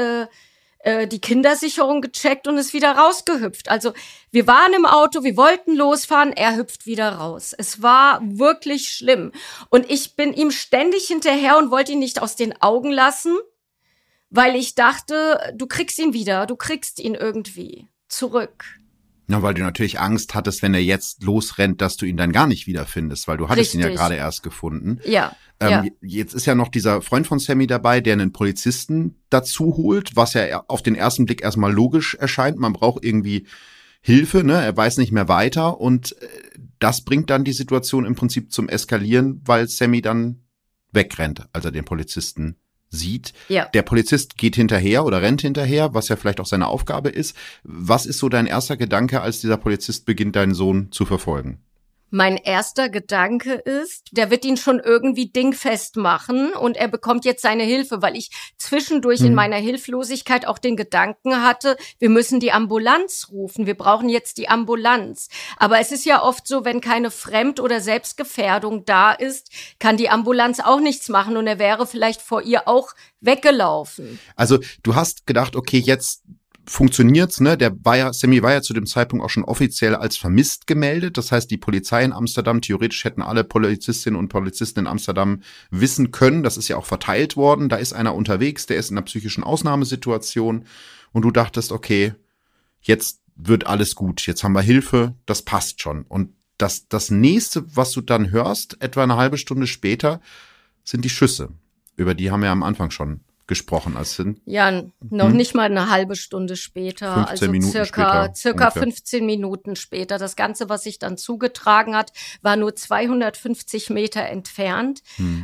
die Kindersicherung gecheckt und ist wieder rausgehüpft. Also wir waren im Auto, wir wollten losfahren, er hüpft wieder raus. Es war wirklich schlimm. Und ich bin ihm ständig hinterher und wollte ihn nicht aus den Augen lassen, weil ich dachte, du kriegst ihn wieder, du kriegst ihn irgendwie zurück. Ja, weil du natürlich Angst hattest, wenn er jetzt losrennt, dass du ihn dann gar nicht wiederfindest, weil du hattest ihn ja gerade erst gefunden. Ja. Jetzt ist ja noch dieser Freund von Sammy dabei, der einen Polizisten dazu holt, was ja auf den ersten Blick erstmal logisch erscheint. Man braucht irgendwie Hilfe, ne? Er weiß nicht mehr weiter und das bringt dann die Situation im Prinzip zum Eskalieren, weil Sammy dann wegrennt, als er den Polizisten sieht. Ja. Der Polizist geht hinterher oder rennt hinterher, was ja vielleicht auch seine Aufgabe ist. Was ist so dein erster Gedanke, als dieser Polizist beginnt, deinen Sohn zu verfolgen? Mein erster Gedanke ist, der wird ihn schon irgendwie dingfest machen und er bekommt jetzt seine Hilfe, weil ich zwischendurch in meiner Hilflosigkeit auch den Gedanken hatte, wir müssen die Ambulanz rufen, wir brauchen jetzt die Ambulanz. Aber es ist ja oft so, wenn keine Fremd- oder Selbstgefährdung da ist, kann die Ambulanz auch nichts machen und er wäre vielleicht vor ihr auch weggelaufen. Also du hast gedacht, okay, jetzt funktioniert's, ne? Sammy war ja zu dem Zeitpunkt auch schon offiziell als vermisst gemeldet. Das heißt, die Polizei in Amsterdam, theoretisch hätten alle Polizistinnen und Polizisten in Amsterdam wissen können. Das ist ja auch verteilt worden. Da ist einer unterwegs, der ist in einer psychischen Ausnahmesituation. Und du dachtest, okay, jetzt wird alles gut. Jetzt haben wir Hilfe. Das passt schon. Und das nächste, was du dann hörst, etwa eine halbe Stunde später, sind die Schüsse. Über die haben wir am Anfang schon gesprochen. Ja, noch nicht mal eine halbe Stunde später, 15 also Minuten circa ungefähr. 15 Minuten später. Das Ganze, was sich dann zugetragen hat, war nur 250 Meter entfernt.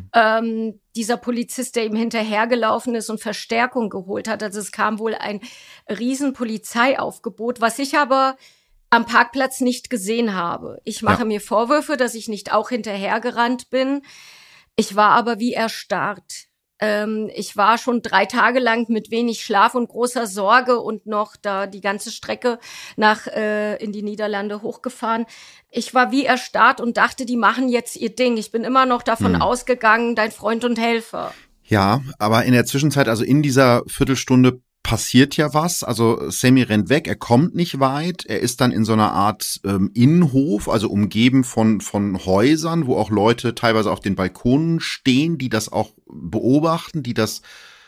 Dieser Polizist, der ihm hinterhergelaufen ist und Verstärkung geholt hat, also es kam wohl ein riesen Polizeiaufgebot, was ich aber am Parkplatz nicht gesehen habe. Ich mache mir Vorwürfe, dass ich nicht auch hinterhergerannt bin. Ich war aber wie erstarrt. Ich war schon 3 Tage lang mit wenig Schlaf und großer Sorge und noch da die ganze Strecke in die Niederlande hochgefahren. Ich war wie erstarrt und dachte, die machen jetzt ihr Ding. Ich bin immer noch davon ausgegangen, dein Freund und Helfer. Ja, aber in der Zwischenzeit, also in dieser Viertelstunde passiert ja was. Also Sammy rennt weg, er kommt nicht weit. Er ist dann in so einer Art Innenhof, also umgeben von Häusern, wo auch Leute teilweise auf den Balkonen stehen, die das auch beobachten, die das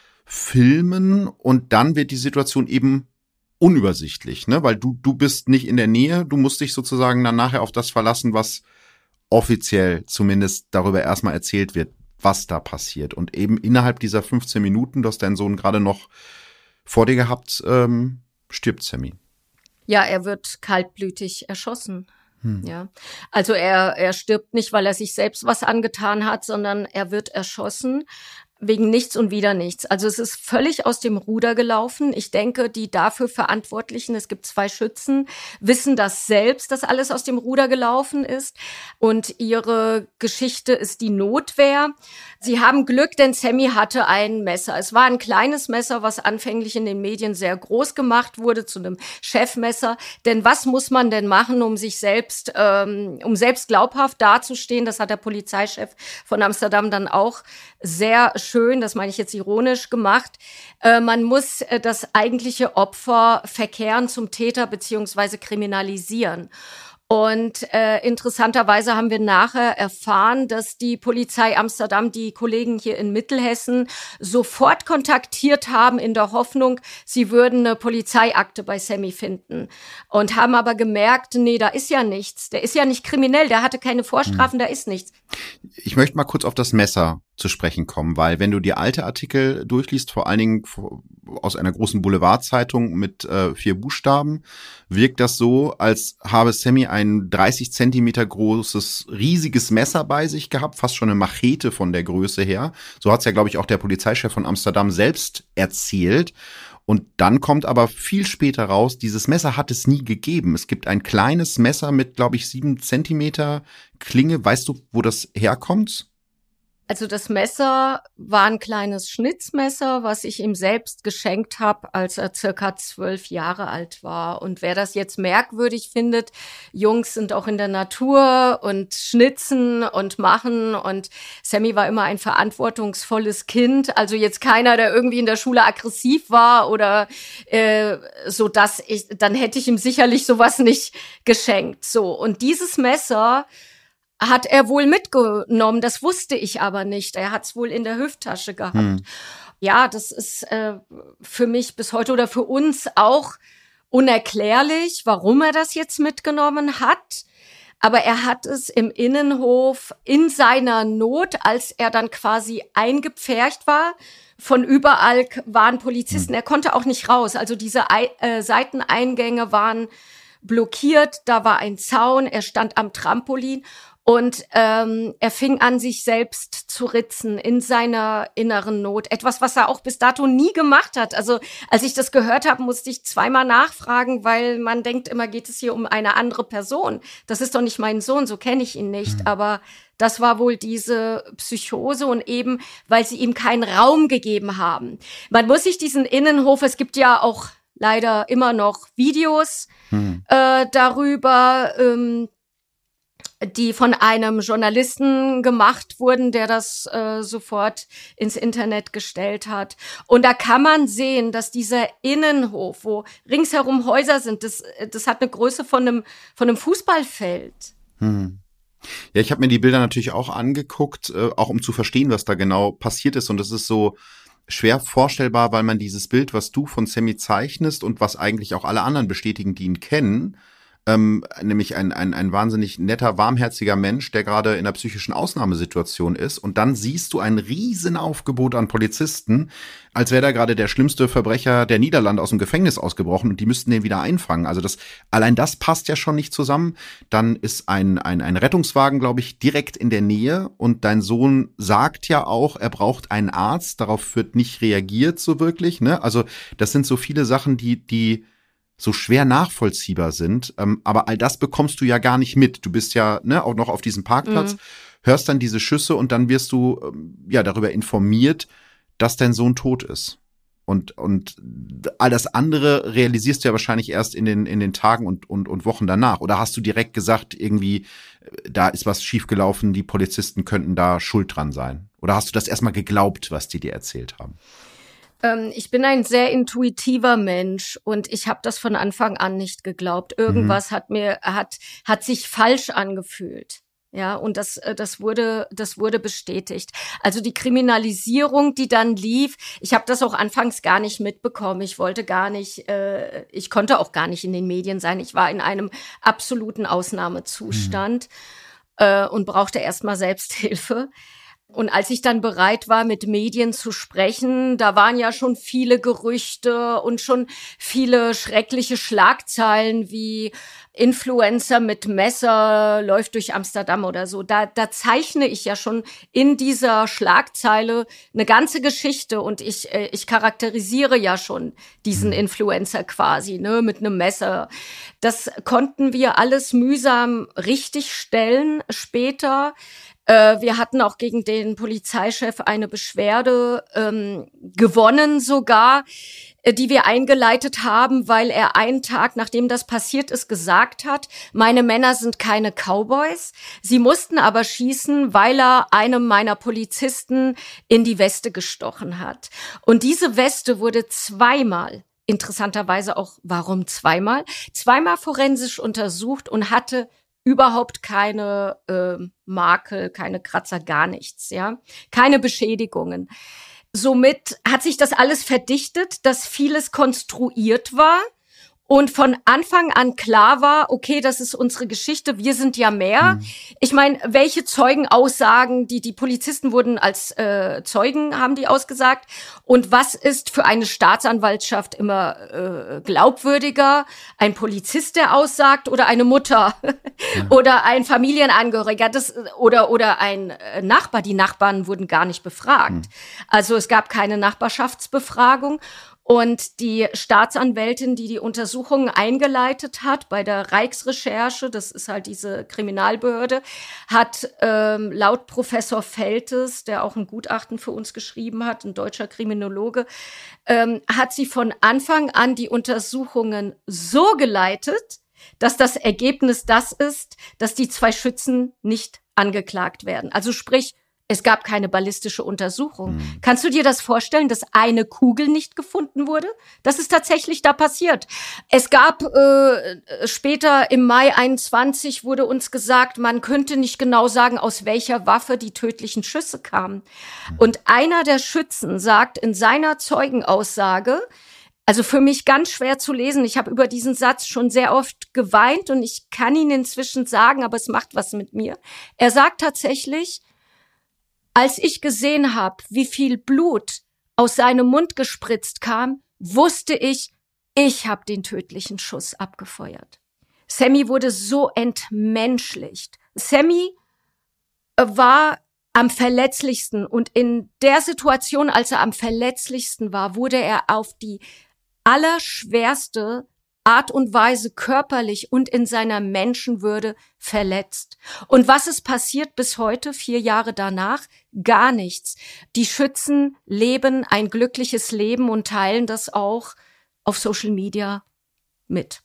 filmen. Und dann wird die Situation eben unübersichtlich, ne? Weil du bist nicht in der Nähe. Du musst dich sozusagen dann nachher auf das verlassen, was offiziell zumindest darüber erstmal erzählt wird, was da passiert. Und eben innerhalb dieser 15 Minuten, dass dein Sohn gerade noch vor dir gehabt, stirbt Sammy. Ja, er wird kaltblütig erschossen. Ja, also er stirbt nicht, weil er sich selbst was angetan hat, sondern er wird erschossen wegen nichts und wieder nichts. Also es ist völlig aus dem Ruder gelaufen. Ich denke, die dafür Verantwortlichen, es gibt 2 Schützen, wissen das selbst, dass alles aus dem Ruder gelaufen ist. Und ihre Geschichte ist die Notwehr. Sie haben Glück, denn Sammy hatte ein Messer. Es war ein kleines Messer, was anfänglich in den Medien sehr groß gemacht wurde, zu einem Chefmesser. Denn was muss man denn machen, um sich selbst, um selbst glaubhaft dazustehen? Das hat der Polizeichef von Amsterdam dann auch sehr schön, das meine ich jetzt ironisch, gemacht. Man muss das eigentliche Opfer verkehren zum Täter beziehungsweise kriminalisieren. Und interessanterweise haben wir nachher erfahren, dass die Polizei Amsterdam die Kollegen hier in Mittelhessen sofort kontaktiert haben in der Hoffnung, sie würden eine Polizeiakte bei Sammy finden. Und haben aber gemerkt, nee, da ist ja nichts. Der ist ja nicht kriminell, der hatte keine Vorstrafen, da ist nichts. Ich möchte mal kurz auf das Messer zu sprechen kommen, weil wenn du die alte Artikel durchliest, vor allen Dingen aus einer großen Boulevardzeitung mit 4 Buchstaben, wirkt das so, als habe Sammy ein 30 Zentimeter großes, riesiges Messer bei sich gehabt, fast schon eine Machete von der Größe her. So hat es ja, glaube ich, auch der Polizeichef von Amsterdam selbst erzählt. Und dann kommt aber viel später raus, dieses Messer hat es nie gegeben. Es gibt ein kleines Messer mit, glaube ich, 7 Zentimeter Klinge. Weißt du, wo das herkommt? Also das Messer war ein kleines Schnitzmesser, was ich ihm selbst geschenkt habe, als er circa 12 Jahre alt war. Und wer das jetzt merkwürdig findet, Jungs sind auch in der Natur und schnitzen und machen. Und Sammy war immer ein verantwortungsvolles Kind. Also jetzt keiner, der irgendwie in der Schule aggressiv war oder so, dass dann hätte ich ihm sicherlich sowas nicht geschenkt. So, und dieses Messer hat er wohl mitgenommen, das wusste ich aber nicht. Er hat es wohl in der Hüfttasche gehabt. Ja, das ist für mich bis heute oder für uns auch unerklärlich, warum er das jetzt mitgenommen hat. Aber er hat es im Innenhof in seiner Not, als er dann quasi eingepfercht war. Von überall waren Polizisten. Er konnte auch nicht raus. Also diese Seiteneingänge waren blockiert, da war ein Zaun, er stand am Trampolin und er fing an, sich selbst zu ritzen in seiner inneren Not. Etwas, was er auch bis dato nie gemacht hat. Also als ich das gehört habe, musste ich zweimal nachfragen, weil man denkt immer, geht es hier um eine andere Person. Das ist doch nicht mein Sohn, so kenne ich ihn nicht. Aber das war wohl diese Psychose und eben, weil sie ihm keinen Raum gegeben haben. Man muss sich diesen Innenhof, es gibt ja auch leider immer noch Videos darüber, die von einem Journalisten gemacht wurden, der das sofort ins Internet gestellt hat. Und da kann man sehen, dass dieser Innenhof, wo ringsherum Häuser sind, das hat eine Größe von einem Fußballfeld. Ja, ich habe mir die Bilder natürlich auch angeguckt, auch um zu verstehen, was da genau passiert ist. Und das ist so schwer vorstellbar, weil man dieses Bild, was du von Sammy zeichnest und was eigentlich auch alle anderen bestätigen, die ihn kennen, nämlich ein wahnsinnig netter, warmherziger Mensch, der gerade in einer psychischen Ausnahmesituation ist. Und dann siehst du ein Riesenaufgebot an Polizisten, als wäre da gerade der schlimmste Verbrecher der Niederlande aus dem Gefängnis ausgebrochen und die müssten den wieder einfangen. Also allein das passt ja schon nicht zusammen. Dann ist ein Rettungswagen, glaube ich, direkt in der Nähe und dein Sohn sagt ja auch, er braucht einen Arzt. Darauf wird nicht reagiert so wirklich, ne? Also das sind so viele Sachen, die so schwer nachvollziehbar sind, aber all das bekommst du ja gar nicht mit. Du bist ja auch noch auf diesem Parkplatz, hörst dann diese Schüsse und dann wirst du darüber informiert, dass dein Sohn tot ist. Und all das andere realisierst du ja wahrscheinlich erst in den Tagen und Wochen danach. Oder hast du direkt gesagt, irgendwie, da ist was schiefgelaufen, die Polizisten könnten da schuld dran sein? Oder hast du das erstmal geglaubt, was die dir erzählt haben? Ich bin ein sehr intuitiver Mensch und ich habe das von Anfang an nicht geglaubt. Irgendwas hat sich falsch angefühlt. Ja, und das wurde bestätigt. Also die Kriminalisierung, die dann lief, ich habe das auch anfangs gar nicht mitbekommen. Ich konnte auch gar nicht in den Medien sein. Ich war in einem absoluten Ausnahmezustand und brauchte erstmal Selbsthilfe. Und als ich dann bereit war, mit Medien zu sprechen, da waren ja schon viele Gerüchte und schon viele schreckliche Schlagzeilen wie Influencer mit Messer läuft durch Amsterdam oder so. Da zeichne ich ja schon in dieser Schlagzeile eine ganze Geschichte und ich charakterisiere ja schon diesen Influencer quasi, ne, mit einem Messer. Das konnten wir alles mühsam richtigstellen später. Wir hatten auch gegen den Polizeichef eine Beschwerde gewonnen sogar, die wir eingeleitet haben, weil er einen Tag, nachdem das passiert ist, gesagt hat, meine Männer sind keine Cowboys. Sie mussten aber schießen, weil er einem meiner Polizisten in die Weste gestochen hat. Und diese Weste wurde zweimal, interessanterweise auch, warum zweimal? Zweimal forensisch untersucht und hatte überhaupt keine Makel, keine Kratzer, gar nichts, ja, keine Beschädigungen. Somit hat sich das alles verdichtet, dass vieles konstruiert war und von Anfang an klar war, okay, das ist unsere Geschichte, wir sind ja mehr. Ich meine, welche Zeugenaussagen, die Polizisten wurden als Zeugen, haben die ausgesagt. Und was ist für eine Staatsanwaltschaft immer glaubwürdiger? Ein Polizist, der aussagt, oder eine Mutter oder ein Familienangehöriger, oder ein Nachbar. Die Nachbarn wurden gar nicht befragt. Also es gab keine Nachbarschaftsbefragung. Und die Staatsanwältin, die Untersuchungen eingeleitet hat bei der Rijksrecherche, das ist halt diese Kriminalbehörde, hat laut Professor Feltes, der auch ein Gutachten für uns geschrieben hat, ein deutscher Kriminologe, hat sie von Anfang an die Untersuchungen so geleitet, dass das Ergebnis das ist, dass die zwei Schützen nicht angeklagt werden. Also sprich, es gab keine ballistische Untersuchung. Kannst du dir das vorstellen, dass eine Kugel nicht gefunden wurde? Das ist tatsächlich da passiert. Es gab später im Mai 21 wurde uns gesagt, man könnte nicht genau sagen, aus welcher Waffe die tödlichen Schüsse kamen. Und einer der Schützen sagt in seiner Zeugenaussage, also für mich ganz schwer zu lesen, ich habe über diesen Satz schon sehr oft geweint und ich kann ihn inzwischen sagen, aber es macht was mit mir. Er sagt tatsächlich, als ich gesehen habe, wie viel Blut aus seinem Mund gespritzt kam, wusste ich, ich habe den tödlichen Schuss abgefeuert. Sammy wurde so entmenschlicht. Sammy war am verletzlichsten und in der Situation, als er am verletzlichsten war, wurde er auf die allerschwerste Art und Weise körperlich und in seiner Menschenwürde verletzt. Und was ist passiert bis heute, 4 Jahre danach? Gar nichts. Die Schützen leben ein glückliches Leben und teilen das auch auf Social Media mit.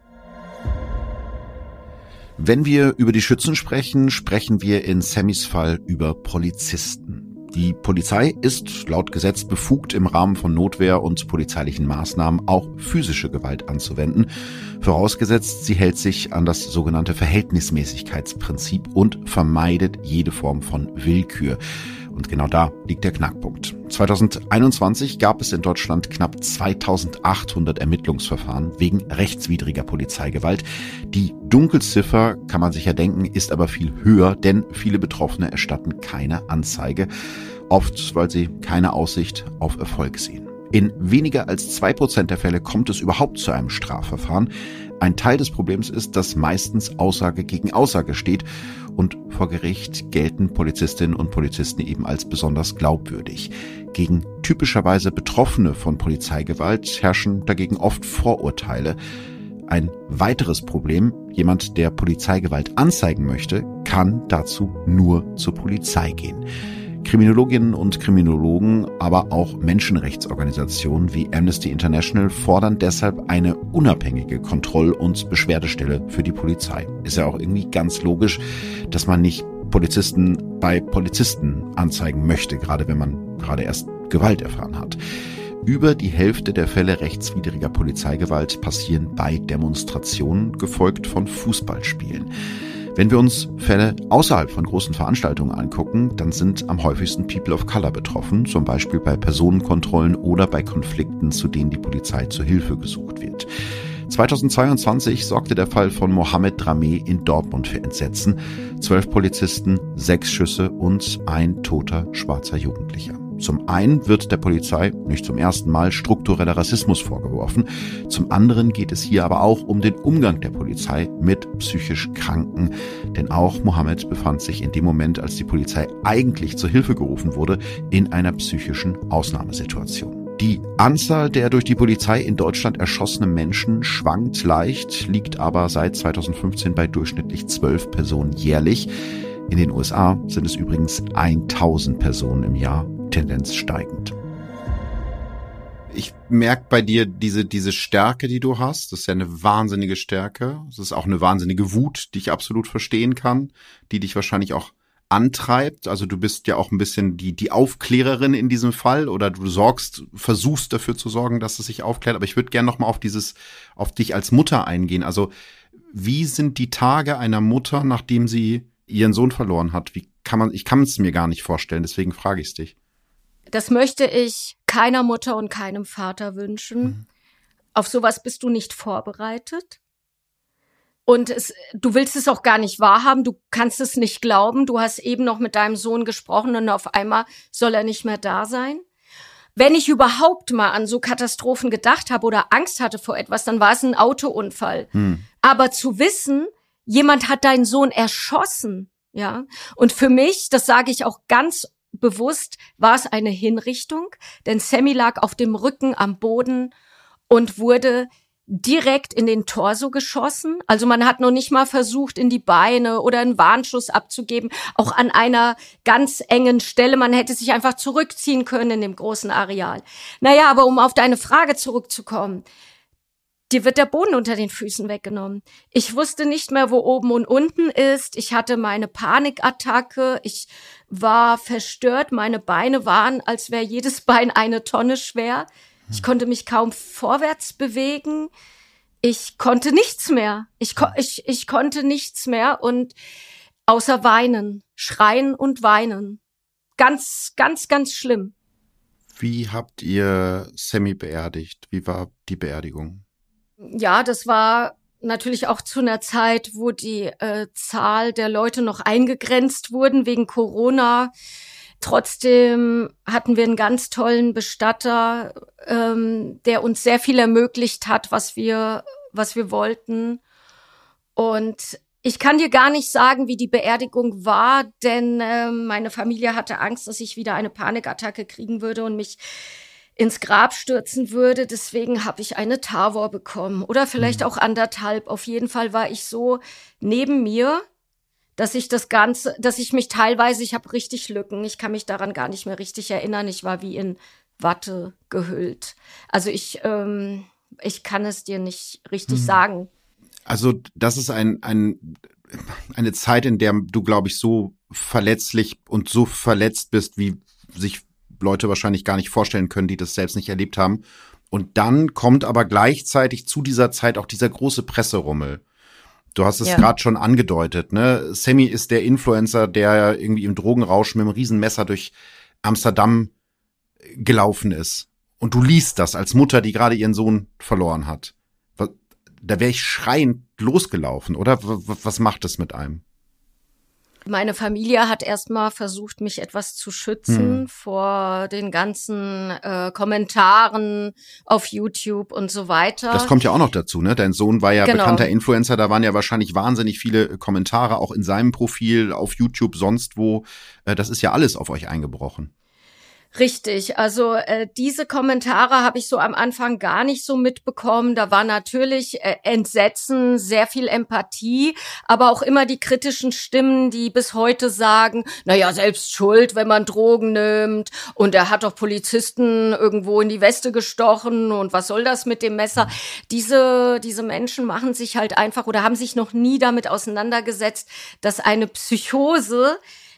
Wenn wir über die Schützen sprechen, sprechen wir in Sammys Fall über Polizisten. Die Polizei ist laut Gesetz befugt, im Rahmen von Notwehr und polizeilichen Maßnahmen auch physische Gewalt anzuwenden, vorausgesetzt, sie hält sich an das sogenannte Verhältnismäßigkeitsprinzip und vermeidet jede Form von Willkür. Und genau da liegt der Knackpunkt. 2021 gab es in Deutschland knapp 2800 Ermittlungsverfahren wegen rechtswidriger Polizeigewalt. Die Dunkelziffer, kann man sich ja denken, ist aber viel höher, denn viele Betroffene erstatten keine Anzeige, oft weil sie keine Aussicht auf Erfolg sehen. In weniger als 2% der Fälle kommt es überhaupt zu einem Strafverfahren. Ein Teil des Problems ist, dass meistens Aussage gegen Aussage steht und vor Gericht gelten Polizistinnen und Polizisten eben als besonders glaubwürdig. Gegen typischerweise Betroffene von Polizeigewalt herrschen dagegen oft Vorurteile. Ein weiteres Problem, jemand, der Polizeigewalt anzeigen möchte, kann dazu nur zur Polizei gehen. Kriminologinnen und Kriminologen, aber auch Menschenrechtsorganisationen wie Amnesty International fordern deshalb eine unabhängige Kontroll- und Beschwerdestelle für die Polizei. Ist ja auch irgendwie ganz logisch, dass man nicht Polizisten bei Polizisten anzeigen möchte, gerade wenn man gerade erst Gewalt erfahren hat. Über die Hälfte der Fälle rechtswidriger Polizeigewalt passieren bei Demonstrationen, gefolgt von Fußballspielen. Wenn wir uns Fälle außerhalb von großen Veranstaltungen angucken, dann sind am häufigsten People of Color betroffen, zum Beispiel bei Personenkontrollen oder bei Konflikten, zu denen die Polizei zur Hilfe gesucht wird. 2022 sorgte der Fall von Mohamed Drameh in Dortmund für Entsetzen. 12 Polizisten, 6 Schüsse und ein toter schwarzer Jugendlicher. Zum einen wird der Polizei, nicht zum ersten Mal, struktureller Rassismus vorgeworfen. Zum anderen geht es hier aber auch um den Umgang der Polizei mit psychisch Kranken. Denn auch Mohammed befand sich in dem Moment, als die Polizei eigentlich zur Hilfe gerufen wurde, in einer psychischen Ausnahmesituation. Die Anzahl der durch die Polizei in Deutschland erschossenen Menschen schwankt leicht, liegt aber seit 2015 bei durchschnittlich 12 Personen jährlich. In den USA sind es übrigens 1000 Personen im Jahr, Tendenz steigend. Ich merke bei dir diese Stärke, die du hast. Das ist ja eine wahnsinnige Stärke. Das ist auch eine wahnsinnige Wut, die ich absolut verstehen kann, die dich wahrscheinlich auch antreibt. Also du bist ja auch ein bisschen die Aufklärerin in diesem Fall, oder du versuchst dafür zu sorgen, dass es sich aufklärt. Aber ich würde gerne nochmal auf dich als Mutter eingehen. Also wie sind die Tage einer Mutter, nachdem sie ihren Sohn verloren hat? Ich kann es mir gar nicht vorstellen, deswegen frage ich es dich. Das möchte ich keiner Mutter und keinem Vater wünschen. Auf sowas bist du nicht vorbereitet. Und du willst es auch gar nicht wahrhaben, du kannst es nicht glauben. Du hast eben noch mit deinem Sohn gesprochen und auf einmal soll er nicht mehr da sein. Wenn ich überhaupt mal an so Katastrophen gedacht habe oder Angst hatte vor etwas, dann war es ein Autounfall. Aber zu wissen, jemand hat deinen Sohn erschossen, ja. Und für mich, das sage ich auch ganz bewusst, war es eine Hinrichtung, denn Sammy lag auf dem Rücken am Boden und wurde direkt in den Torso geschossen. Also man hat noch nicht mal versucht, in die Beine oder einen Warnschuss abzugeben, auch an einer ganz engen Stelle. Man hätte sich einfach zurückziehen können in dem großen Areal. Naja, aber um auf deine Frage zurückzukommen, dir wird der Boden unter den Füßen weggenommen. Ich wusste nicht mehr, wo oben und unten ist. Ich hatte meine Panikattacke. Ich war verstört. Meine Beine waren, als wäre jedes Bein 1 Tonne schwer. Ich konnte mich kaum vorwärts bewegen. Ich konnte nichts mehr. Ich konnte nichts mehr und außer weinen, schreien und weinen. Ganz, ganz, ganz schlimm. Wie habt ihr Sammy beerdigt? Wie war die Beerdigung? Ja, das war natürlich auch zu einer Zeit, wo die Zahl der Leute noch eingegrenzt wurden wegen Corona. Trotzdem hatten wir einen ganz tollen Bestatter, der uns sehr viel ermöglicht hat, was wir wollten. Und ich kann dir gar nicht sagen, wie die Beerdigung war, denn meine Familie hatte Angst, dass ich wieder eine Panikattacke kriegen würde und mich ins Grab stürzen würde. Deswegen habe ich eine Tavor bekommen oder vielleicht auch 1,5. Auf jeden Fall war ich so neben mir, dass ich mich teilweise, ich habe richtig Lücken. Ich kann mich daran gar nicht mehr richtig erinnern. Ich war wie in Watte gehüllt. Also ich kann es dir nicht richtig sagen. Also das ist eine Zeit, in der du, glaube ich, so verletzlich und so verletzt bist, wie sich Leute wahrscheinlich gar nicht vorstellen können, die das selbst nicht erlebt haben. Und dann kommt aber gleichzeitig zu dieser Zeit auch dieser große Presserummel. Du hast es gerade schon angedeutet, ne? Sammy ist der Influencer, der irgendwie im Drogenrausch mit einem Riesenmesser durch Amsterdam gelaufen ist. Und du liest das als Mutter, die gerade ihren Sohn verloren hat. Da wäre ich schreiend losgelaufen, oder? Was macht das mit einem? Meine Familie hat erstmal versucht, mich etwas zu schützen vor den ganzen Kommentaren auf YouTube und so weiter. Das kommt ja auch noch dazu, ne? Dein Sohn war ja bekannter Influencer, da waren ja wahrscheinlich wahnsinnig viele Kommentare, auch in seinem Profil, auf YouTube, sonst wo. Das ist ja alles auf euch eingebrochen. Richtig, also diese Kommentare habe ich so am Anfang gar nicht so mitbekommen. Da war natürlich Entsetzen, sehr viel Empathie, aber auch immer die kritischen Stimmen, die bis heute sagen, naja, selbst schuld, wenn man Drogen nimmt und er hat doch Polizisten irgendwo in die Weste gestochen und was soll das mit dem Messer? Diese Menschen machen sich halt einfach oder haben sich noch nie damit auseinandergesetzt, dass eine Psychose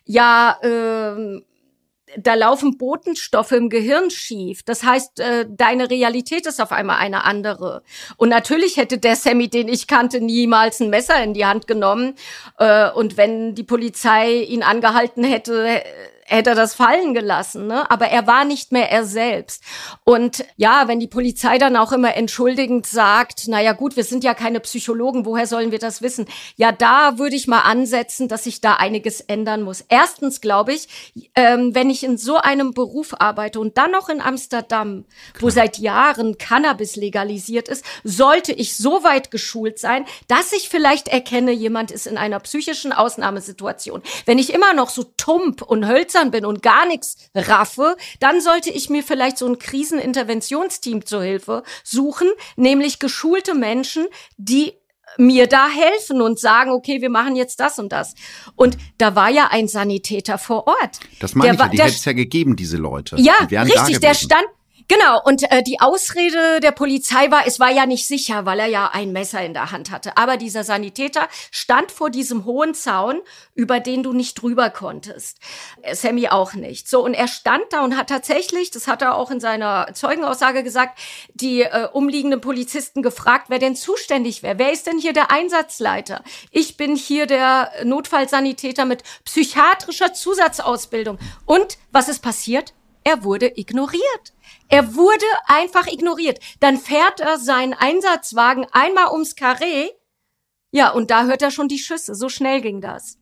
da laufen Botenstoffe im Gehirn schief. Das heißt, deine Realität ist auf einmal eine andere. Und natürlich hätte der Sammy, den ich kannte, niemals ein Messer in die Hand genommen. Und wenn die Polizei ihn angehalten hätte, hätte er das fallen gelassen, ne? Aber er war nicht mehr er selbst. Und ja, wenn die Polizei dann auch immer entschuldigend sagt, naja gut, wir sind ja keine Psychologen, woher sollen wir das wissen? Ja, da würde ich mal ansetzen, dass sich da einiges ändern muss. Erstens glaube ich, wenn ich in so einem Beruf arbeite und dann noch in Amsterdam, wo seit Jahren Cannabis legalisiert ist, sollte ich so weit geschult sein, dass ich vielleicht erkenne, jemand ist in einer psychischen Ausnahmesituation. Wenn ich immer noch so tump und hölzern bin und gar nichts raffe, dann sollte ich mir vielleicht so ein Kriseninterventionsteam zur Hilfe suchen, nämlich geschulte Menschen, die mir da helfen und sagen, okay, wir machen jetzt das und das. Und da war ja ein Sanitäter vor Ort. Das meine ich ja, die hätte es ja gegeben, diese Leute. Ja, die wären richtig, da der stand. Genau, und die Ausrede der Polizei war, es war ja nicht sicher, weil er ja ein Messer in der Hand hatte. Aber dieser Sanitäter stand vor diesem hohen Zaun, über den du nicht drüber konntest. Sammy auch nicht. So, und er stand da und hat tatsächlich, das hat er auch in seiner Zeugenaussage gesagt, die umliegenden Polizisten gefragt, wer denn zuständig wäre. Wer ist denn hier der Einsatzleiter? Ich bin hier der Notfallsanitäter mit psychiatrischer Zusatzausbildung. Und was ist passiert? Er wurde ignoriert. Er wurde einfach ignoriert. Dann fährt er seinen Einsatzwagen einmal ums Karree. Ja, und da hört er schon die Schüsse. So schnell ging das.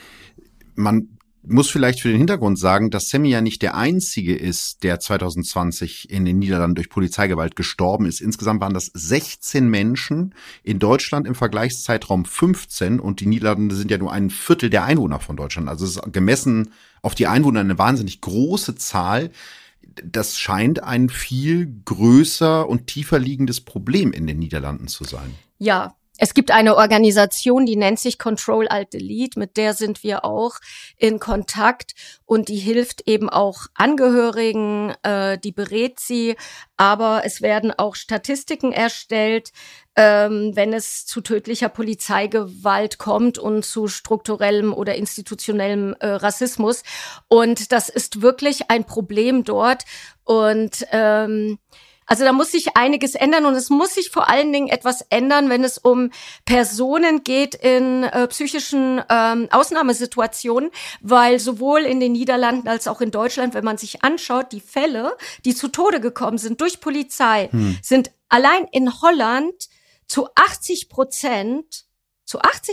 Man muss vielleicht für den Hintergrund sagen, dass Sammy ja nicht der Einzige ist, der 2020 in den Niederlanden durch Polizeigewalt gestorben ist. Insgesamt waren das 16 Menschen, in Deutschland im Vergleichszeitraum 15 und die Niederlande sind ja nur 1/4 der Einwohner von Deutschland. Also es ist gemessen auf die Einwohner eine wahnsinnig große Zahl. Das scheint ein viel größer und tiefer liegendes Problem in den Niederlanden zu sein. Ja. Es gibt eine Organisation, die nennt sich Control-Alt-Delete, mit der sind wir auch in Kontakt und die hilft eben auch Angehörigen, die berät sie, aber es werden auch Statistiken erstellt, wenn es zu tödlicher Polizeigewalt kommt und zu strukturellem oder institutionellem Rassismus und das ist wirklich ein Problem dort und also da muss sich einiges ändern und es muss sich vor allen Dingen etwas ändern, wenn es um Personen geht in psychischen Ausnahmesituationen, weil sowohl in den Niederlanden als auch in Deutschland, wenn man sich anschaut, die Fälle, die zu Tode gekommen sind durch Polizei, sind allein in Holland zu 80%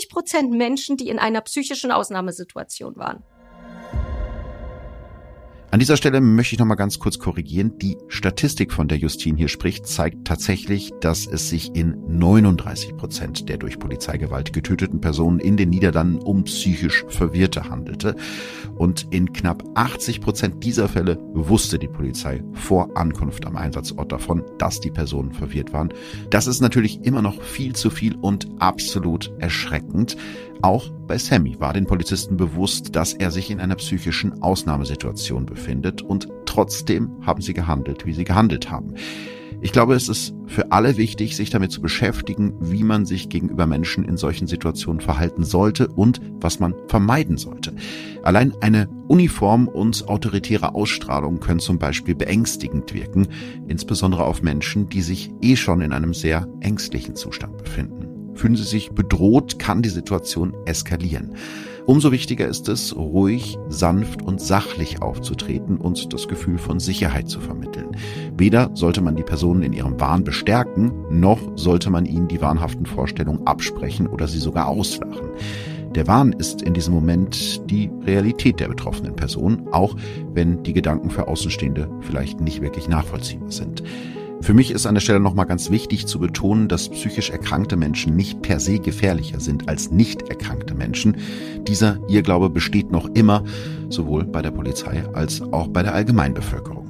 Menschen, die in einer psychischen Ausnahmesituation waren. An dieser Stelle möchte ich noch mal ganz kurz korrigieren. Die Statistik, von der Justine hier spricht, zeigt tatsächlich, dass es sich in 39% der durch Polizeigewalt getöteten Personen in den Niederlanden um psychisch Verwirrte handelte. Und in knapp 80% dieser Fälle wusste die Polizei vor Ankunft am Einsatzort davon, dass die Personen verwirrt waren. Das ist natürlich immer noch viel zu viel und absolut erschreckend. Auch bei Sammy war den Polizisten bewusst, dass er sich in einer psychischen Ausnahmesituation befindet und trotzdem haben sie gehandelt, wie sie gehandelt haben. Ich glaube, es ist für alle wichtig, sich damit zu beschäftigen, wie man sich gegenüber Menschen in solchen Situationen verhalten sollte und was man vermeiden sollte. Allein eine Uniform und autoritäre Ausstrahlung können zum Beispiel beängstigend wirken, insbesondere auf Menschen, die sich schon in einem sehr ängstlichen Zustand befinden. Fühlen sie sich bedroht, kann die Situation eskalieren. Umso wichtiger ist es, ruhig, sanft und sachlich aufzutreten und das Gefühl von Sicherheit zu vermitteln. Weder sollte man die Personen in ihrem Wahn bestärken, noch sollte man ihnen die wahnhaften Vorstellungen absprechen oder sie sogar auslachen. Der Wahn ist in diesem Moment die Realität der betroffenen Person, auch wenn die Gedanken für Außenstehende vielleicht nicht wirklich nachvollziehbar sind. Für mich ist an der Stelle nochmal ganz wichtig zu betonen, dass psychisch erkrankte Menschen nicht per se gefährlicher sind als nicht erkrankte Menschen. Dieser Irrglaube besteht noch immer, sowohl bei der Polizei als auch bei der Allgemeinbevölkerung.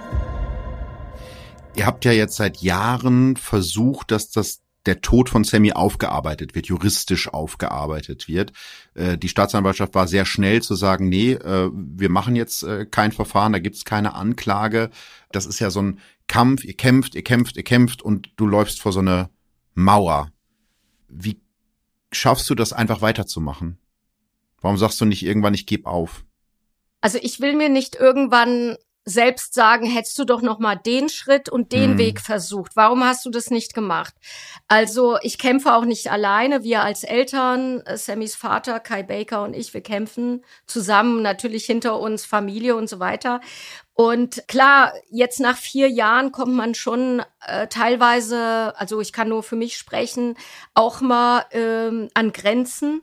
Ihr habt ja jetzt seit Jahren versucht, dass der Tod von Sammy aufgearbeitet wird, juristisch aufgearbeitet wird. Die Staatsanwaltschaft war sehr schnell zu sagen, nee, wir machen jetzt kein Verfahren, da gibt's keine Anklage. Das ist ja so ein Kampf, ihr kämpft und du läufst vor so eine Mauer. Wie schaffst du das einfach weiterzumachen? Warum sagst du nicht irgendwann, ich gebe auf? Also ich will mir nicht irgendwann selbst sagen, hättest du doch noch mal den Schritt und den Weg versucht. Warum hast du das nicht gemacht? Also ich kämpfe auch nicht alleine. Wir als Eltern, Sammys Vater, Kai Baker und ich, wir kämpfen zusammen, natürlich hinter uns Familie und so weiter. Und klar, jetzt nach 4 Jahren kommt man schon teilweise, also ich kann nur für mich sprechen, auch mal an Grenzen.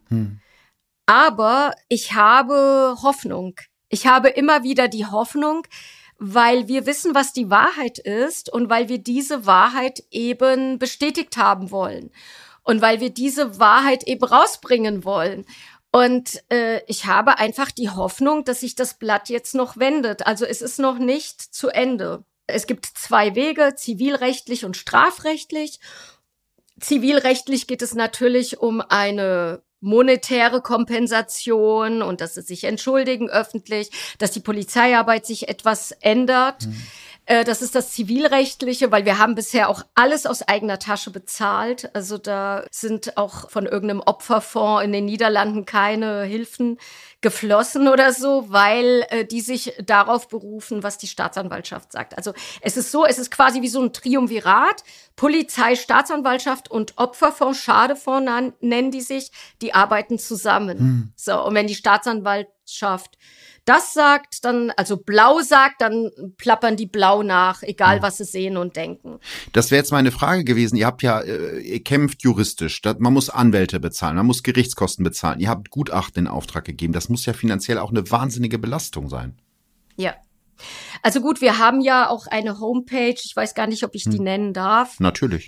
Aber ich habe Hoffnung. Ich habe immer wieder die Hoffnung, weil wir wissen, was die Wahrheit ist und weil wir diese Wahrheit eben bestätigt haben wollen und weil wir diese Wahrheit eben rausbringen wollen. Und ich habe einfach die Hoffnung, dass sich das Blatt jetzt noch wendet. Also es ist noch nicht zu Ende. Es gibt 2 Wege, zivilrechtlich und strafrechtlich. Zivilrechtlich geht es natürlich um eine monetäre Kompensation und dass sie sich entschuldigen öffentlich, dass die Polizeiarbeit sich etwas ändert. Das ist das Zivilrechtliche, weil wir haben bisher auch alles aus eigener Tasche bezahlt. Also da sind auch von irgendeinem Opferfonds in den Niederlanden keine Hilfen geflossen oder so, weil die sich darauf berufen, was die Staatsanwaltschaft sagt. Also es ist so, es ist quasi wie so ein Triumvirat. Polizei, Staatsanwaltschaft und Opferfonds, Schadefonds nennen die sich, die arbeiten zusammen. So, und wenn die Staatsanwaltschaft das sagt, dann, also blau sagt, dann plappern die blau nach, egal was sie sehen und denken. Das wäre jetzt meine Frage gewesen. Ihr habt ja, ihr kämpft juristisch. Man muss Anwälte bezahlen, man muss Gerichtskosten bezahlen. Ihr habt Gutachten in Auftrag gegeben. Das muss ja finanziell auch eine wahnsinnige Belastung sein. Ja. Also gut, wir haben ja auch eine Homepage, ich weiß gar nicht, ob ich die nennen darf. Natürlich.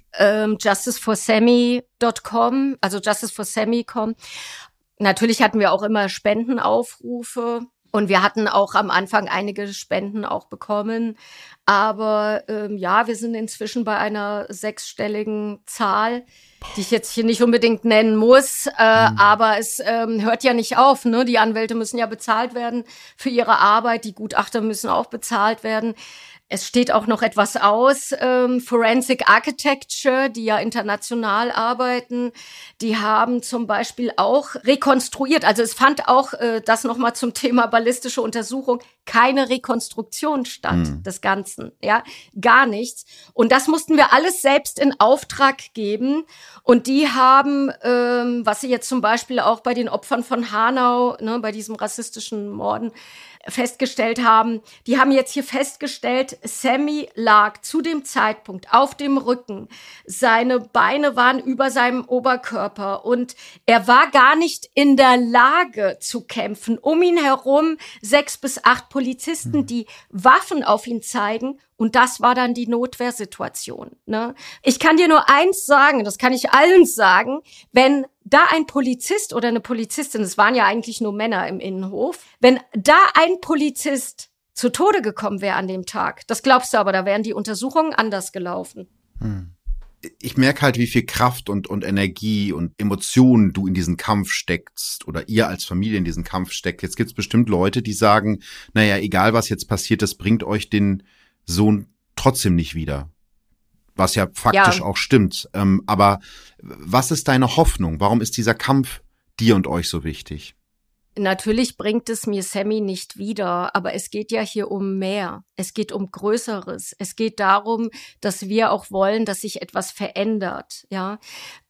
justiceforsammy.com, also justiceforsammy.com. Natürlich hatten wir auch immer Spendenaufrufe. Und wir hatten auch am Anfang einige Spenden auch bekommen. Aber ja, wir sind inzwischen bei einer 6-stelligen Zahl, die ich jetzt hier nicht unbedingt nennen muss. Aber es hört ja nicht auf, ne? Die Anwälte müssen ja bezahlt werden für ihre Arbeit. Die Gutachter müssen auch bezahlt werden. Es steht auch noch etwas aus, Forensic Architecture, die ja international arbeiten, die haben zum Beispiel auch rekonstruiert, also es fand auch, das nochmal zum Thema ballistische Untersuchung, keine Rekonstruktion statt des Ganzen, ja, gar nichts. Und das mussten wir alles selbst in Auftrag geben. Und die haben, was sie jetzt zum Beispiel auch bei den Opfern von Hanau, ne, bei diesem rassistischen Morden, festgestellt haben, die haben jetzt hier festgestellt, Sammy lag zu dem Zeitpunkt auf dem Rücken. Seine Beine waren über seinem Oberkörper und er war gar nicht in der Lage zu kämpfen. Um ihn herum 6 bis 8 Polizisten, die Waffen auf ihn zeigen. Und das war dann die Notwehrsituation, ne? Ich kann dir nur eins sagen, das kann ich allen sagen, wenn da ein Polizist oder eine Polizistin, es waren ja eigentlich nur Männer im Innenhof, wenn da ein Polizist zu Tode gekommen wäre an dem Tag, das glaubst du aber, da wären die Untersuchungen anders gelaufen. Ich merke halt, wie viel Kraft und Energie und Emotionen du in diesen Kampf steckst oder ihr als Familie in diesen Kampf steckt. Jetzt gibt's bestimmt Leute, die sagen, naja, egal was jetzt passiert, das bringt euch den Sohn trotzdem nicht wieder. Was ja faktisch auch stimmt. Aber was ist deine Hoffnung? Warum ist dieser Kampf dir und euch so wichtig? Natürlich bringt es mir Sammy nicht wieder, aber es geht ja hier um mehr. Es geht um Größeres. Es geht darum, dass wir auch wollen, dass sich etwas verändert. Ja,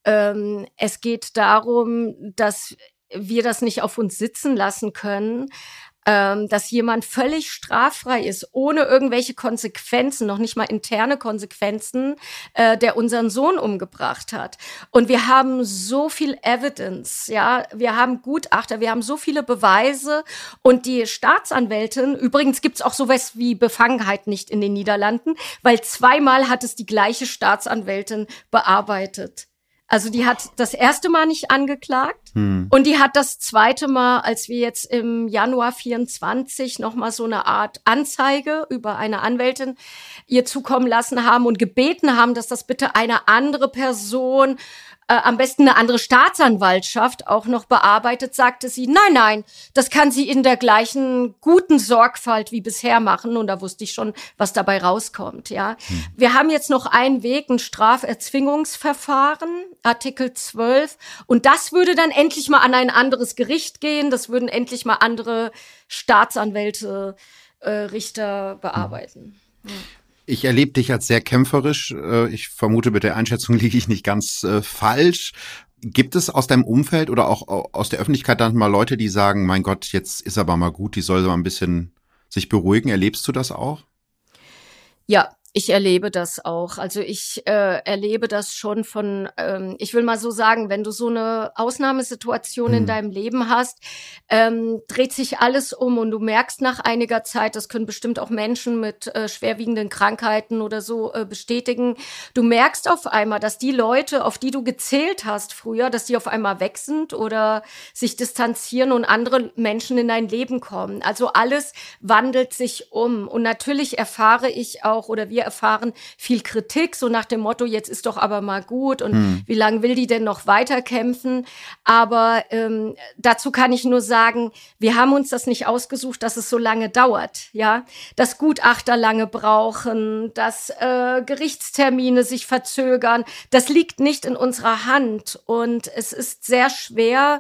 es geht darum, dass wir das nicht auf uns sitzen lassen können, dass jemand völlig straffrei ist, ohne irgendwelche Konsequenzen, noch nicht mal interne Konsequenzen, der unseren Sohn umgebracht hat. Und wir haben so viel Evidence, ja, wir haben Gutachter, wir haben so viele Beweise und die Staatsanwältin, übrigens gibt's auch sowas wie Befangenheit nicht in den Niederlanden, weil 2-mal hat es die gleiche Staatsanwältin bearbeitet. Also die hat das erste Mal nicht angeklagt und die hat das zweite Mal, als wir jetzt im Januar 24 nochmal so eine Art Anzeige über eine Anwältin ihr zukommen lassen haben und gebeten haben, dass das bitte eine andere Person, am besten eine andere Staatsanwaltschaft auch noch bearbeitet, sagte sie, nein, das kann sie in der gleichen guten Sorgfalt wie bisher machen. Und da wusste ich schon, was dabei rauskommt, ja. Wir haben jetzt noch einen Weg, ein Straferzwingungsverfahren, Artikel 12. Und das würde dann endlich mal an ein anderes Gericht gehen. Das würden endlich mal andere Staatsanwälte, Richter bearbeiten. Ja. Ich erlebe dich als sehr kämpferisch. Ich vermute, mit der Einschätzung liege ich nicht ganz falsch. Gibt es aus deinem Umfeld oder auch aus der Öffentlichkeit dann mal Leute, die sagen, mein Gott, jetzt ist aber mal gut, die soll so ein bisschen sich beruhigen? Erlebst du das auch? Ja, ich erlebe das auch. Also ich erlebe das schon von, ich will mal so sagen, wenn du so eine Ausnahmesituation in deinem Leben hast, dreht sich alles um und du merkst nach einiger Zeit, das können bestimmt auch Menschen mit schwerwiegenden Krankheiten oder so bestätigen, du merkst auf einmal, dass die Leute, auf die du gezählt hast früher, dass die auf einmal weg sind oder sich distanzieren und andere Menschen in dein Leben kommen. Also alles wandelt sich um und natürlich erfahre ich auch oder wir erfahren viel Kritik, so nach dem Motto, jetzt ist doch aber mal gut und wie lange will die denn noch weiterkämpfen? Aber dazu kann ich nur sagen, wir haben uns das nicht ausgesucht, dass es so lange dauert, ja, dass Gutachter lange brauchen, dass Gerichtstermine sich verzögern, das liegt nicht in unserer Hand und es ist sehr schwer,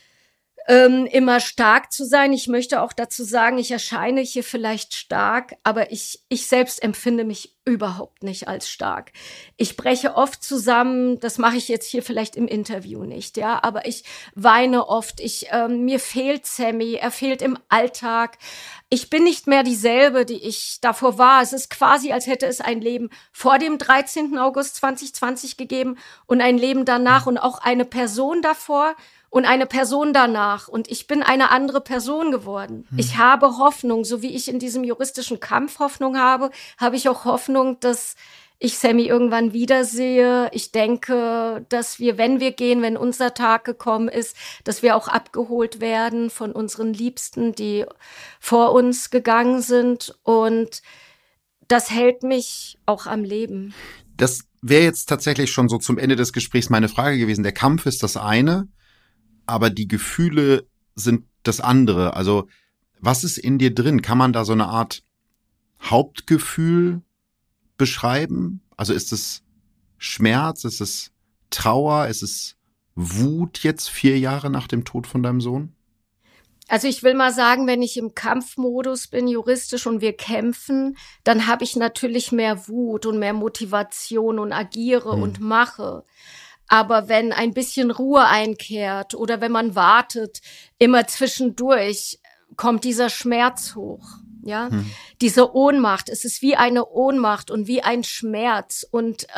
immer stark zu sein. Ich möchte auch dazu sagen, ich erscheine hier vielleicht stark, aber ich selbst empfinde mich überhaupt nicht als stark. Ich breche oft zusammen, das mache ich jetzt hier vielleicht im Interview nicht, ja, aber ich weine oft, mir fehlt Sammy, er fehlt im Alltag. Ich bin nicht mehr dieselbe, die ich davor war. Es ist quasi, als hätte es ein Leben vor dem 13. August 2020 gegeben und ein Leben danach und auch eine Person davor und eine Person danach. Und ich bin eine andere Person geworden. Ich habe Hoffnung, so wie ich in diesem juristischen Kampf Hoffnung habe ich auch Hoffnung, dass ich Sammy irgendwann wiedersehe. Ich denke, dass wir, wenn wir gehen, wenn unser Tag gekommen ist, dass wir auch abgeholt werden von unseren Liebsten, die vor uns gegangen sind. Und das hält mich auch am Leben. Das wäre jetzt tatsächlich schon so zum Ende des Gesprächs meine Frage gewesen. Der Kampf ist das eine, aber die Gefühle sind das andere. Also was ist in dir drin? Kann man da so eine Art Hauptgefühl beschreiben? Also ist es Schmerz, ist es Trauer, ist es Wut jetzt 4 Jahre nach dem Tod von deinem Sohn? Also ich will mal sagen, wenn ich im Kampfmodus bin, juristisch und wir kämpfen, dann habe ich natürlich mehr Wut und mehr Motivation und agiere und mache. Aber wenn ein bisschen Ruhe einkehrt oder wenn man wartet, immer zwischendurch kommt dieser Schmerz hoch. Ja, diese Ohnmacht. Es ist wie eine Ohnmacht und wie ein Schmerz. Und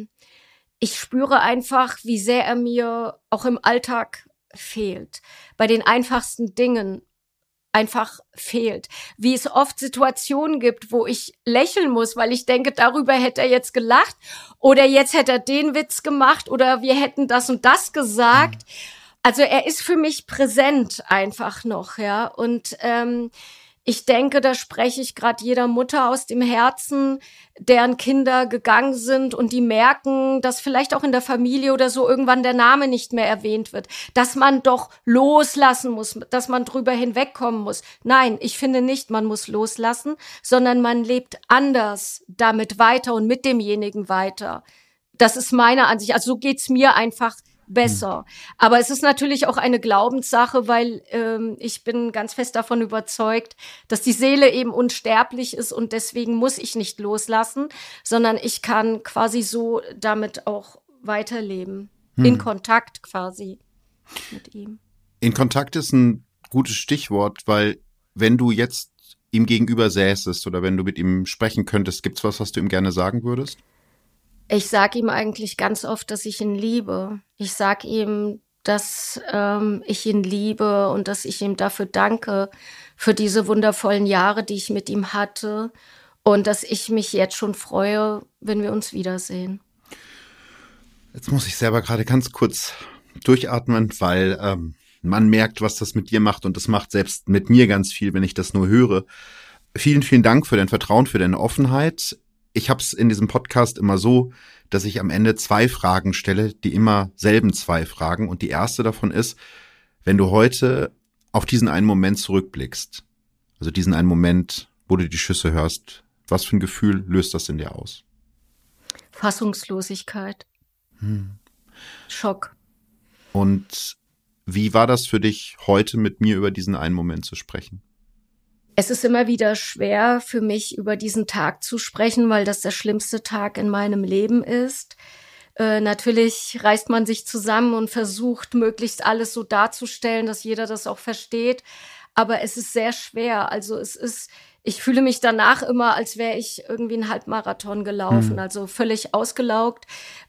ich spüre einfach, wie sehr er mir auch im Alltag fehlt. Bei den einfachsten Dingen einfach fehlt. Wie es oft Situationen gibt, wo ich lächeln muss, weil ich denke, darüber hätte er jetzt gelacht oder jetzt hätte er den Witz gemacht oder wir hätten das und das gesagt. Also er ist für mich präsent einfach noch, ja. Und ich denke, da spreche ich gerade jeder Mutter aus dem Herzen, deren Kinder gegangen sind und die merken, dass vielleicht auch in der Familie oder so irgendwann der Name nicht mehr erwähnt wird, dass man doch loslassen muss, dass man drüber hinwegkommen muss. Nein, ich finde nicht, man muss loslassen, sondern man lebt anders damit weiter und mit demjenigen weiter. Das ist meine Ansicht. Also so geht's mir einfach besser. Aber es ist natürlich auch eine Glaubenssache, weil ich bin ganz fest davon überzeugt, dass die Seele eben unsterblich ist und deswegen muss ich nicht loslassen, sondern ich kann quasi so damit auch weiterleben. In Kontakt quasi mit ihm. In Kontakt ist ein gutes Stichwort, weil wenn du jetzt ihm gegenüber säßest oder wenn du mit ihm sprechen könntest, gibt's was du ihm gerne sagen würdest? Ich sage ihm eigentlich ganz oft, dass ich ihn liebe. Ich sage ihm, dass ich ihn liebe und dass ich ihm dafür danke, für diese wundervollen Jahre, die ich mit ihm hatte und dass ich mich jetzt schon freue, wenn wir uns wiedersehen. Jetzt muss ich selber gerade ganz kurz durchatmen, weil man merkt, was das mit dir macht und das macht selbst mit mir ganz viel, wenn ich das nur höre. Vielen, vielen Dank für dein Vertrauen, für deine Offenheit. Ich habe es in diesem Podcast immer so, dass ich am Ende 2 Fragen stelle, die immer selben 2 Fragen. Und die erste davon ist, wenn du heute auf diesen einen Moment zurückblickst, also diesen einen Moment, wo du die Schüsse hörst, was für ein Gefühl löst das in dir aus? Fassungslosigkeit. Schock. Und wie war das für dich, heute mit mir über diesen einen Moment zu sprechen? Es ist immer wieder schwer für mich, über diesen Tag zu sprechen, weil das der schlimmste Tag in meinem Leben ist. Natürlich reißt man sich zusammen und versucht, möglichst alles so darzustellen, dass jeder das auch versteht. Aber es ist sehr schwer. Also ich fühle mich danach immer, als wäre ich irgendwie einen Halbmarathon gelaufen, also völlig ausgelaugt.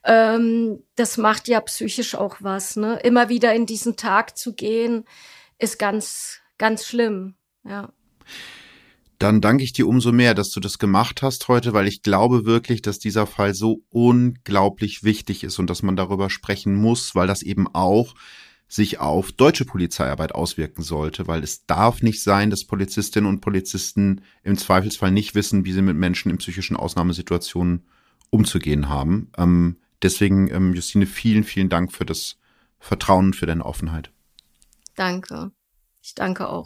Das macht ja psychisch auch was, ne? Immer wieder in diesen Tag zu gehen, ist ganz, ganz schlimm, ja. Dann danke ich dir umso mehr, dass du das gemacht hast heute, weil ich glaube wirklich, dass dieser Fall so unglaublich wichtig ist und dass man darüber sprechen muss, weil das eben auch sich auf deutsche Polizeiarbeit auswirken sollte, weil es darf nicht sein, dass Polizistinnen und Polizisten im Zweifelsfall nicht wissen, wie sie mit Menschen in psychischen Ausnahmesituationen umzugehen haben. Deswegen, Justine, vielen, vielen Dank für das Vertrauen und für deine Offenheit. Danke. Ich danke auch.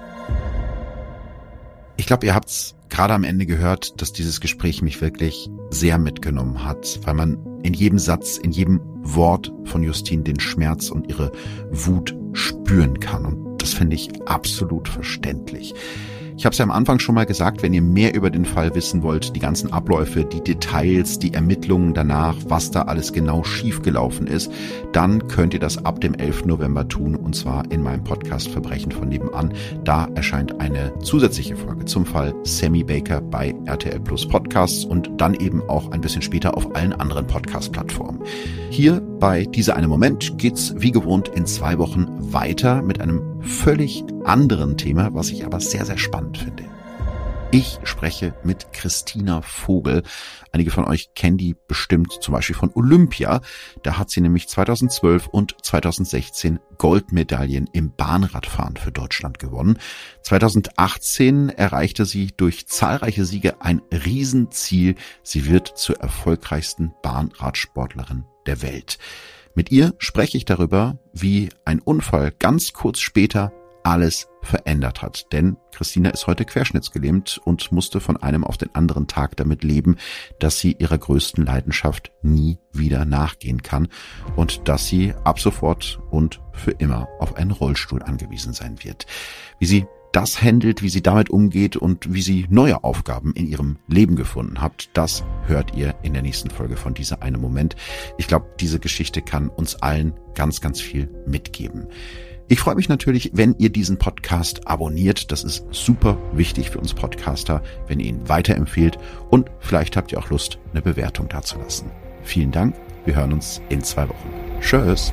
Ich glaube, ihr habt's gerade am Ende gehört, dass dieses Gespräch mich wirklich sehr mitgenommen hat, weil man in jedem Satz, in jedem Wort von Justine den Schmerz und ihre Wut spüren kann. Und das finde ich absolut verständlich. Ich habe es ja am Anfang schon mal gesagt, wenn ihr mehr über den Fall wissen wollt, die ganzen Abläufe, die Details, die Ermittlungen danach, was da alles genau schiefgelaufen ist, dann könnt ihr das ab dem 11. November tun, und zwar in meinem Podcast Verbrechen von nebenan. Da erscheint eine zusätzliche Folge zum Fall Sammy Baker bei RTL Plus Podcasts und dann eben auch ein bisschen später auf allen anderen Podcast-Plattformen. Hier bei Dieser eine Moment geht's wie gewohnt in 2 Wochen weiter mit einem völlig anderen Thema, was ich aber sehr, sehr spannend finde. Ich spreche mit Christina Vogel. Einige von euch kennen die bestimmt zum Beispiel von Olympia. Da hat sie nämlich 2012 und 2016 Goldmedaillen im Bahnradfahren für Deutschland gewonnen. 2018 erreichte sie durch zahlreiche Siege ein Riesenziel. Sie wird zur erfolgreichsten Bahnradsportlerin der Welt. Mit ihr spreche ich darüber, wie ein Unfall ganz kurz später alles verändert hat. Denn Christina ist heute querschnittsgelähmt und musste von einem auf den anderen Tag damit leben, dass sie ihrer größten Leidenschaft nie wieder nachgehen kann und dass sie ab sofort und für immer auf einen Rollstuhl angewiesen sein wird. Wie sie das handelt, wie sie damit umgeht und wie sie neue Aufgaben in ihrem Leben gefunden hat, das hört ihr in der nächsten Folge von Dieser eine Moment. Ich glaube, diese Geschichte kann uns allen ganz, ganz viel mitgeben. Ich freue mich natürlich, wenn ihr diesen Podcast abonniert. Das ist super wichtig für uns Podcaster, wenn ihr ihn weiterempfehlt. Und vielleicht habt ihr auch Lust, eine Bewertung dazulassen. Vielen Dank. Wir hören uns in 2 Wochen. Tschüss.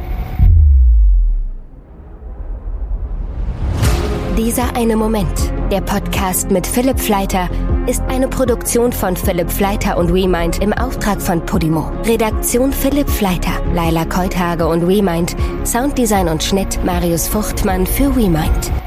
Dieser eine Moment, der Podcast mit Philipp Fleiter, ist eine Produktion von Philipp Fleiter und WeMind im Auftrag von Podimo. Redaktion Philipp Fleiter, Laila Keuthage und WeMind. Sounddesign und Schnitt Marius Fuchtmann für WeMind.